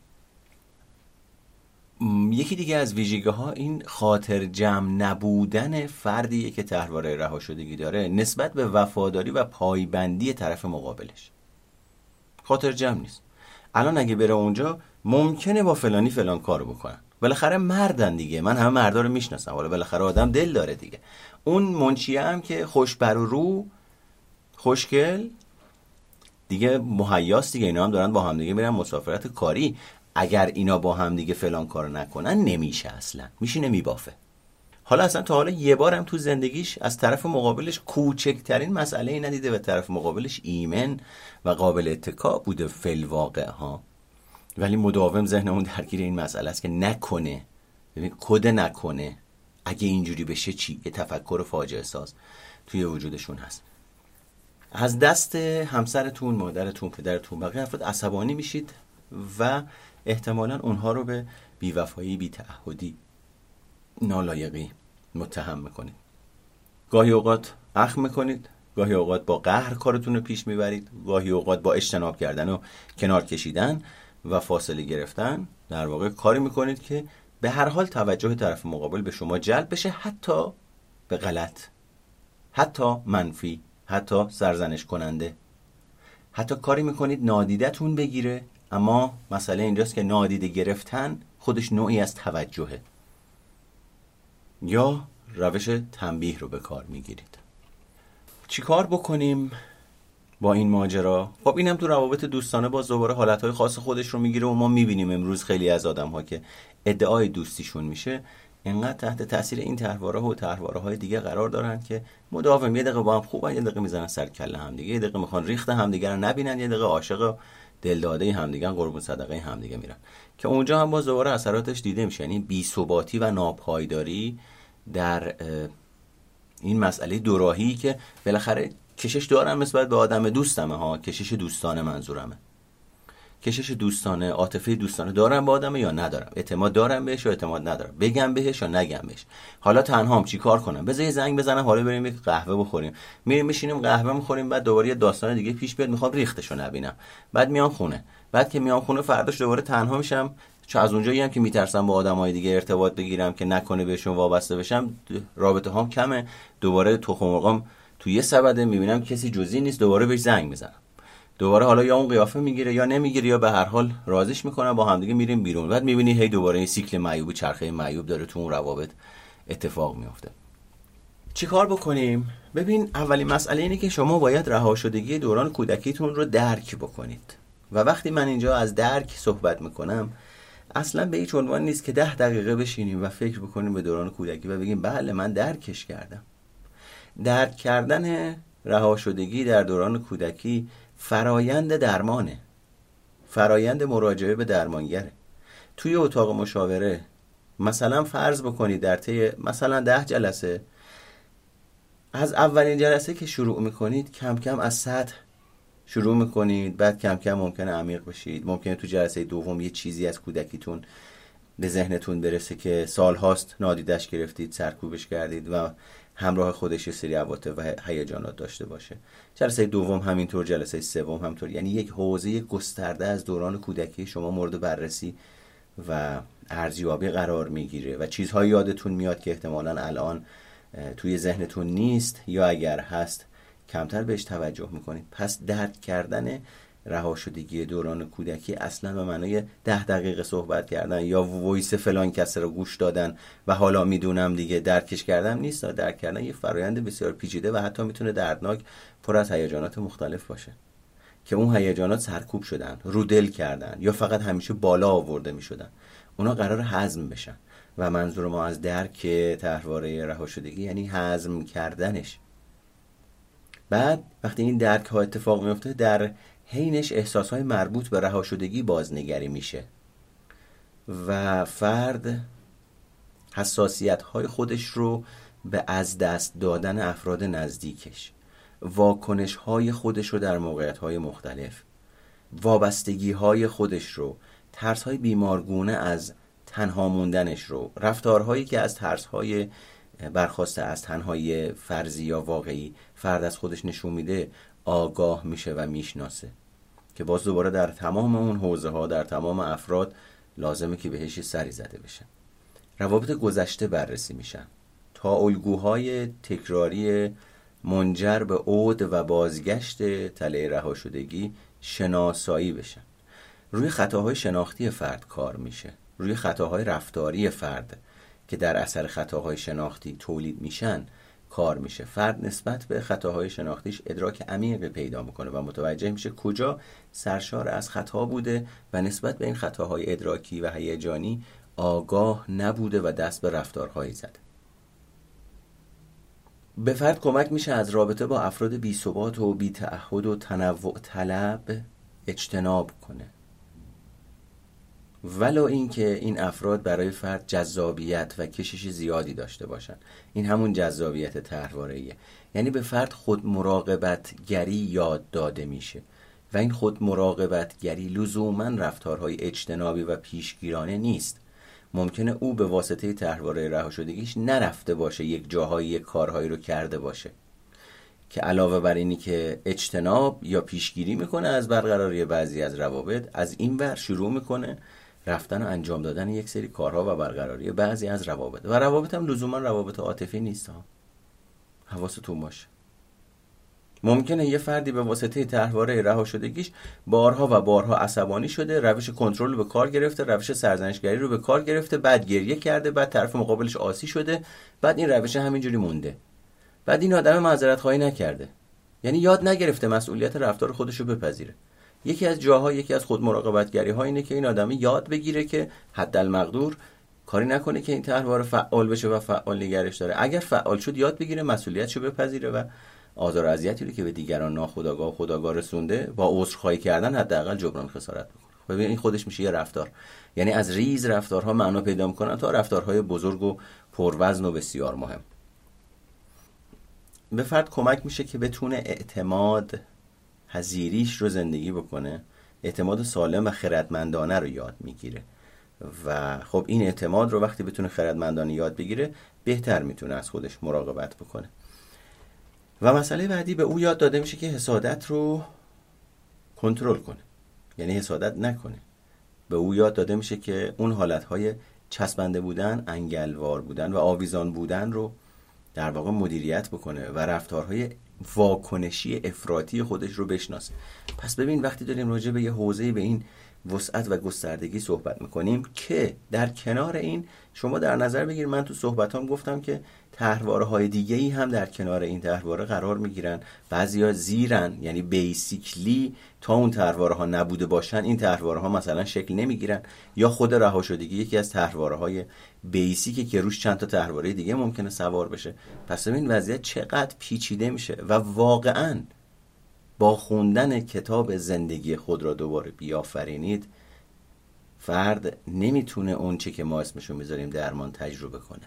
یکی دیگه از ویژگی‌ها این خاطر جمع نبودن فردیه که طرحواره رهاشدگی داره نسبت به وفاداری و پایبندی طرف مقابلش. خاطر جمع نیست. الان اگه بره اونجا ممکنه با فلانی فلان کارو بکنن، بالاخره مردن دیگه، من همه مردا رو میشناسم، ولی بالاخره آدم دل داره دیگه. اون منشیه هم که خوش بر و رو خوشگل دیگه مهیاست دیگه، اینا هم دارن با هم دیگه میرن مسافرت کاری، اگر اینا با هم دیگه فلان کارو نکنن نمیشه، اصلا میشینه میبافه. حالا اصلا تا حالا یه بارم تو زندگیش از طرف مقابلش کوچکترین مسئله ندیده و طرف مقابلش ایمن و قابل اتکا بوده فی الواقع ها. ولی مداوم ذهنمون درگیر این مسئله است که نکنه. ببین کد نکنه، اگه اینجوری بشه چی؟ یه تفکر فاجعه ساز توی وجودشون هست. از دست همسرتون، مادرتون، پدرتون، بقیه افراد عصبانی میشید و احتمالاً اونها رو به بی‌وفایی، بی‌تعهدی، نالایقی متهم میکنید. گاهی اوقات اخم میکنید، گاهی اوقات با قهر کارتون رو پیش میبرید، گاهی اوقات با اجتناب کردن و کنار کشیدن و فاصله گرفتن در واقع کاری میکنید که به هر حال توجه طرف مقابل به شما جلب بشه، حتی به غلط، حتی منفی، حتی سرزنش کننده. حتی کاری میکنید نادیدتون بگیره، اما مسئله اینجاست که نادیده گرفتن خودش نوعی از توجهه. یا روش تنبیه رو به کار میگیرید. چی کار بکنیم با این ماجرا؟ خب اینم تو روابط دوستانه باز دوباره حالتهای خاص خودش رو میگیره و ما میبینیم امروز خیلی از آدم ها که ادعای دوستیشون میشه انقدر تحت تاثیر این طرحواره و طرحواره‌های دیگه قرار دارن که مداوم یه دقیقه با هم خوبن، یه دقیقه میزنن سر کله هم دیگه، یه دقیقه میخوان ریخت همدیگه رو نبینن، یه دقیقه عاشق دلداده همدیگه، قربون صدقه همدیگه میرن، که اونجا هم باز دوباره اثراتش دیده میشه. یعنی بی‌ثباتی و ناپایداری در این مسئله دوراهی که بالاخره کشش دارم نسبت به آدم دوستمه ها، کشش دوستانه منظورمه، کشش دوستانه، عاطفه دوستانه دارم با آدمه یا ندارم، اعتماد دارم بهش یا اعتماد ندارم، بگم بهش یا نگم بهش، حالا تنهام چی کار کنم، بذار یه زنگ بزنم، حالا بریم یک قهوه بخوریم، میریم میشینیم قهوه میخوریم، بعد دوباره یه داستان دیگه پیش بیاد، میخوام ریختشو نبینم، بعد میام خونه، بعد که میام خونه فرداش دوباره تنها میشم، چون از اونجایی هم که میترسم با آدمای دیگه ارتباط بگیرم که نکنه بهشون وابسته بشم، رابطه هام کمه، دوباره تخم مرغام تو یه سبده، میبینم کسی جزئی نیست، دوباره بهش زنگ میزنم، دوباره حالا یا اون قیافه میگیره یا نمیگیره یا به هر حال راضیش میکنم، با هم دیگه میریم بیرون، بعد میبینی هی دوباره این سیکل معیوب، چرخه معیوب داره تو اون روابط اتفاق میفته. چی کار بکنیم؟ ببین اولین مسئله اینه که شما باید رهاشدگی دوران کودکیتون رو درک بکنید. و وقتی من اینجا از درک صحبت میکنم اصلا به هیچ عنوان نیست که 10 دقیقه بشینیم و فکر بکنیم به دوران کودکی و بگیم بله من درکش کردم. درک کردن رهاشدگی در دوران کودکی فرایند درمانه، فرایند مراجعه به درمانگره. توی اتاق مشاوره مثلا فرض بکنید در طی مثلا 10 جلسه، از اولین جلسه که شروع میکنید کم کم از سطح شروع میکنید، بعد کم کم ممکنه عمیق بشید، ممکنه تو جلسه دوم یه چیزی از کودکیتون به ذهنتون برسه که سالهاست نادیدش گرفتید، سرکوبش کردید و همراه خودش یه سری عواطف و هیجانات داشته باشه. جلسه دوم همینطور، جلسه سوم همینطور. یعنی یک حوزه گسترده از دوران کودکی شما مورد بررسی و ارزیابی قرار میگیره و چیزهایی یادتون میاد که احتمالاً الان توی ذهنتون نیست یا اگر هست کمتر بهش توجه میکنید. پس درک کردن رهاشدگی دوران کودکی اصلا به معنای 10 دقیقه صحبت کردن یا وایس فلان کس رو گوش دادن و حالا میدونم دیگه درکش کردم نیست. درک کردن یه فرآیند بسیار پیچیده و حتی میتونه دردناک، پر از هیجانات مختلف باشه که اون هیجانات سرکوب شدن، رو دل کردن یا فقط همیشه بالا آورده میشدن، اونا قرار هضم بشن. و منظور ما از درک طرحواره رهاشدگی یعنی هضم کردنش. بعد وقتی این درک ها اتفاق میفته، در حینش احساس های مربوط به رهاشدگی بازنگری میشه و فرد حساسیت های خودش رو به از دست دادن افراد نزدیکش، واکنش های خودش رو در موقعیت های مختلف، وابستگی های خودش رو، ترس های بیمارگونه از تنها موندنش رو، رفتارهایی که از ترس های برخواسته از تنهایی فرضی یا واقعی فرد از خودش نشون میده آگاه میشه و میشناسه، که باز دوباره در تمام اون حوزه ها، در تمام افراد لازمه که بهش سری زده بشه. روابط گذشته بررسی میشن تا الگوهای تکراری منجر به عود و بازگشت تله رهاشدگی شناسایی بشن. روی خطاهای شناختی فرد کار میشه، روی خطاهای رفتاری فرد که در اثر خطاهای شناختی تولید میشن کار میشه. فرد نسبت به خطاهای شناختیش ادراک عمیقی پیدا میکنه و متوجه میشه کجا سرشار از خطا بوده و نسبت به این خطاهای ادراکی و هیجانی آگاه نبوده و دست به رفتارهایی زده. به فرد کمک میشه از رابطه با افراد بی‌ثبات و بی‌تعهد و تنوع طلب اجتناب کنه. ولو اینکه این افراد برای فرد جذابیت و کشش زیادی داشته باشن. این همون جذابیت طرحواره‌ایه. یعنی به فرد خود مراقبت گری یاد داده میشه و این خود مراقبت گری لزوماً رفتارهای اجتنابی و پیشگیرانه نیست. ممکنه او به واسطه طرحواره رهاشدگیش نرفته باشه، یک جاهایی یک کارهایی رو کرده باشه که علاوه بر اینی که اجتناب یا پیشگیری میکنه از برقراری بعضی از روابط، از این ور شروع میکنه رفتن و انجام دادن یک سری کارها و برقراری بعضی از روابط. و روابط هم لزوما روابط عاطفی نیست ها، حواستون باشه. ممکنه یه فردی به واسطه طرحواره رهاشدگیش بارها و بارها عصبانی شده، روش کنترل رو به کار گرفته، روش سرزنشگری رو به کار گرفته، بعد گریه کرده، بعد طرف مقابلش آسی شده، بعد این روش همینجوری مونده. بعد این آدم معذرت خواهی نکرده، یعنی یاد نگرفته مسئولیت رفتار خودش رو بپذیره. یکی از جاها، یکی از خود مراقبتگری ها اینه که این آدمی یاد بگیره که حدالمقدور کاری نکنه که این طرحواره فعال بشه و فعال نگرش داره. اگر فعال شد یاد بگیره مسئولیتشو بپذیره و آزار و اذیتی رو که به دیگران ناخودآگاه و خودآگاه رسونده با عذرخواهی کردن حداقل جبران خسارت بکنه. ببین این خودش میشه یه رفتار. یعنی از ریز رفتارها معنا پیدا میکنن تا رفتارهای بزرگ و پروزن و بسیار مهم. به فرد کمک میشه که بتونه اعتماد پذیریش رو زندگی بکنه. اعتماد سالم و خردمندانه رو یاد میگیره و خب این اعتماد رو وقتی بتونه خردمندانه یاد بگیره بهتر میتونه از خودش مراقبت بکنه. و مسئله بعدی، به او یاد داده میشه که حسادت رو کنترل کنه، یعنی حسادت نکنه. به او یاد داده میشه که اون حالتهای چسبنده بودن، انگلوار بودن و آویزان بودن رو در واقع مدیریت بکنه و رفتارهای واکنشی افراطی خودش رو بشناسه. پس ببین وقتی داریم راجع به یه حوزه‌ای به این وسعت و گستردگی صحبت میکنیم که در کنار این شما در نظر بگیر، من تو صحبتام گفتم که طرحواره‌های دیگه‌ای هم در کنار این طرحواره قرار میگیرن. بعضیا زیرن، یعنی بیسیکلی تا اون طرحواره‌ها نبوده باشن این طرحواره‌ها مثلا شکل نمیگیرن، یا خود رهاشدگی یکی از طرحواره‌های بیسیکه که روش چند تا طرحواره دیگه ممکنه سوار بشه. پس ببین وضعیت چقدر پیچیده میشه و واقعاً با خوندن کتاب زندگی خود را دوباره بیافرینید فرد نمیتونه اون چه که ما اسمشو میذاریم درمان تجربه کنه.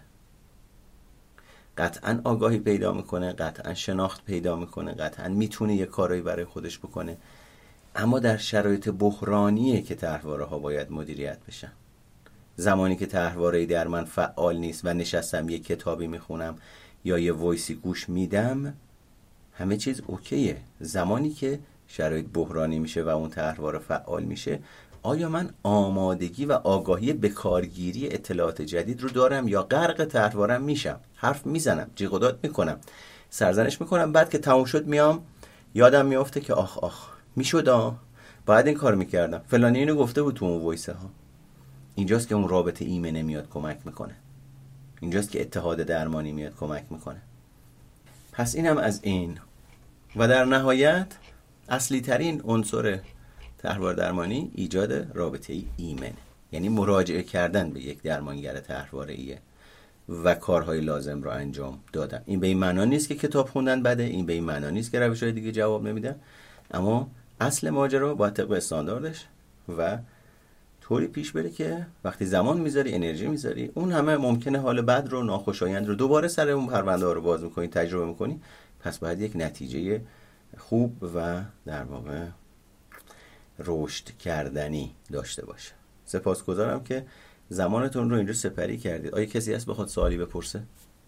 قطعاً آگاهی پیدا میکنه، قطعاً شناخت پیدا میکنه، قطعاً میتونه یه کارایی برای خودش بکنه، اما در شرایط بحرانیه که طرحواره ها باید مدیریت بشن. زمانی که طرحواره‌ای در من فعال نیست و نشستم یه کتابی میخونم یا یه وایسی گوش میدم همه چیز اوکیه. زمانی که شرایط بحرانی میشه و اون طرحواره فعال میشه، آیا من آمادگی و آگاهی به کارگیری اطلاعات جدید رو دارم یا غرق طرحواره‌ام میشم؟ حرف میزنم، جیغ و داد میکنم، سرزنش میکنم، بعد که تموم شد میام یادم میافته که آخ میشد باید این کار میکردم، فلانی اینو گفته بود تو اون وایسه ها. اینجاست که اون رابطه ایمنه میاد کمک میکنه، اینجاست که اتحاد درمانی میاد کمک میکنه. پس اینم از این. و در نهایت اصلی ترین عنصر طرحواره درمانی ایجاد رابطه ایمنه، یعنی مراجعه کردن به یک درمانگر طرحواره‌ایه و کارهای لازم رو انجام دادن. این به این معنا نیست که کتاب خوندن بده، این به این معنا نیست که روش‌های دیگه جواب نمیدن، اما اصل ماجرا باید طبق استانداردش و طوری پیش بره که وقتی زمان میذاری، انرژی میذاری، اون همه ممکنه حال بد رو، ناخوشایند رو دوباره سر اون پرونده ها رو باز میکنی، تجربه میکنی. پس باید یک نتیجه خوب و در واقع رشد کردنی داشته باشه. سپاسگزارم که زمانتون رو اینجا سپری کردید. آیا کسی هست بخواد سوالی بپرسه؟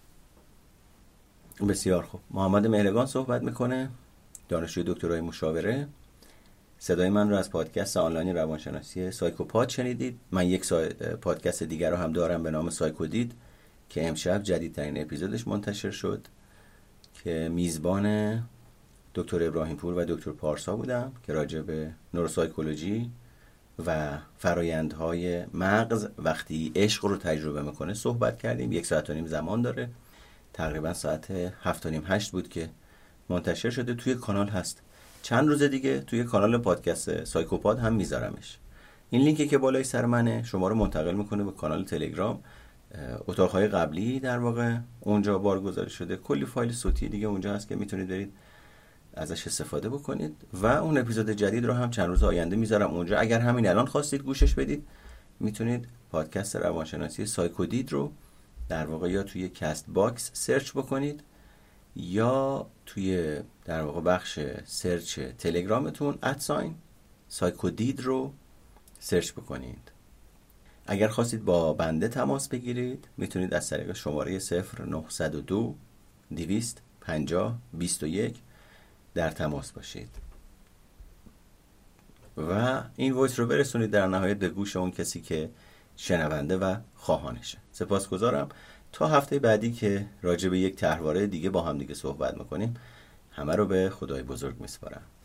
بسیار خوب. محمد مهرگان صحبت میکنه، دانشجوی دکترای مشاوره. صدای من رو از پادکست آنلاین روانشناسی سایکوپاد شنیدید. من یک پادکست دیگر رو هم دارم به نام سایکودید که امشب جدیدترین اپیزودش منتشر شد که میزبان دکتر ابراهیم پور و دکتر پارسا بودم که راجع به نوروسایکولوژی و فرایندهای مغز وقتی عشق رو تجربه میکنه صحبت کردیم. 1.5 ساعت زمان داره، تقریبا ساعت 7:30-8 بود که منتشر شده. توی کانال هست. چند روز دیگه توی کانال پادکست سایکوپاد هم میذارمش. این لینکی که بالای سر منه شما رو منتقل میکنه به کانال تلگرام. اتاقهای قبلی در واقع اونجا بارگذاری شده، کلی فایل صوتی دیگه اونجا هست که میتونید برید ازش استفاده بکنید و اون اپیزود جدید رو هم چند روز آینده میذارم اونجا. اگر همین الان خواستید گوشش بدید میتونید پادکست روانشناسی سایکودید رو در واقع یا توی کست باکس سرچ بکنید یا توی در واقع بخش سرچ تلگرامتون @سایکودید رو سرچ بکنید. اگر خواستید با بنده تماس بگیرید میتونید از طریق شماره 0902 250 21 در تماس باشید و این وایس رو برسونید در نهایت به گوش اون کسی که شنونده و خواهانشه. سپاسگزارم. تا هفته بعدی که راجع به یک طرحواره دیگه با هم دیگه صحبت میکنیم، همه رو به خدای بزرگ میسپارم.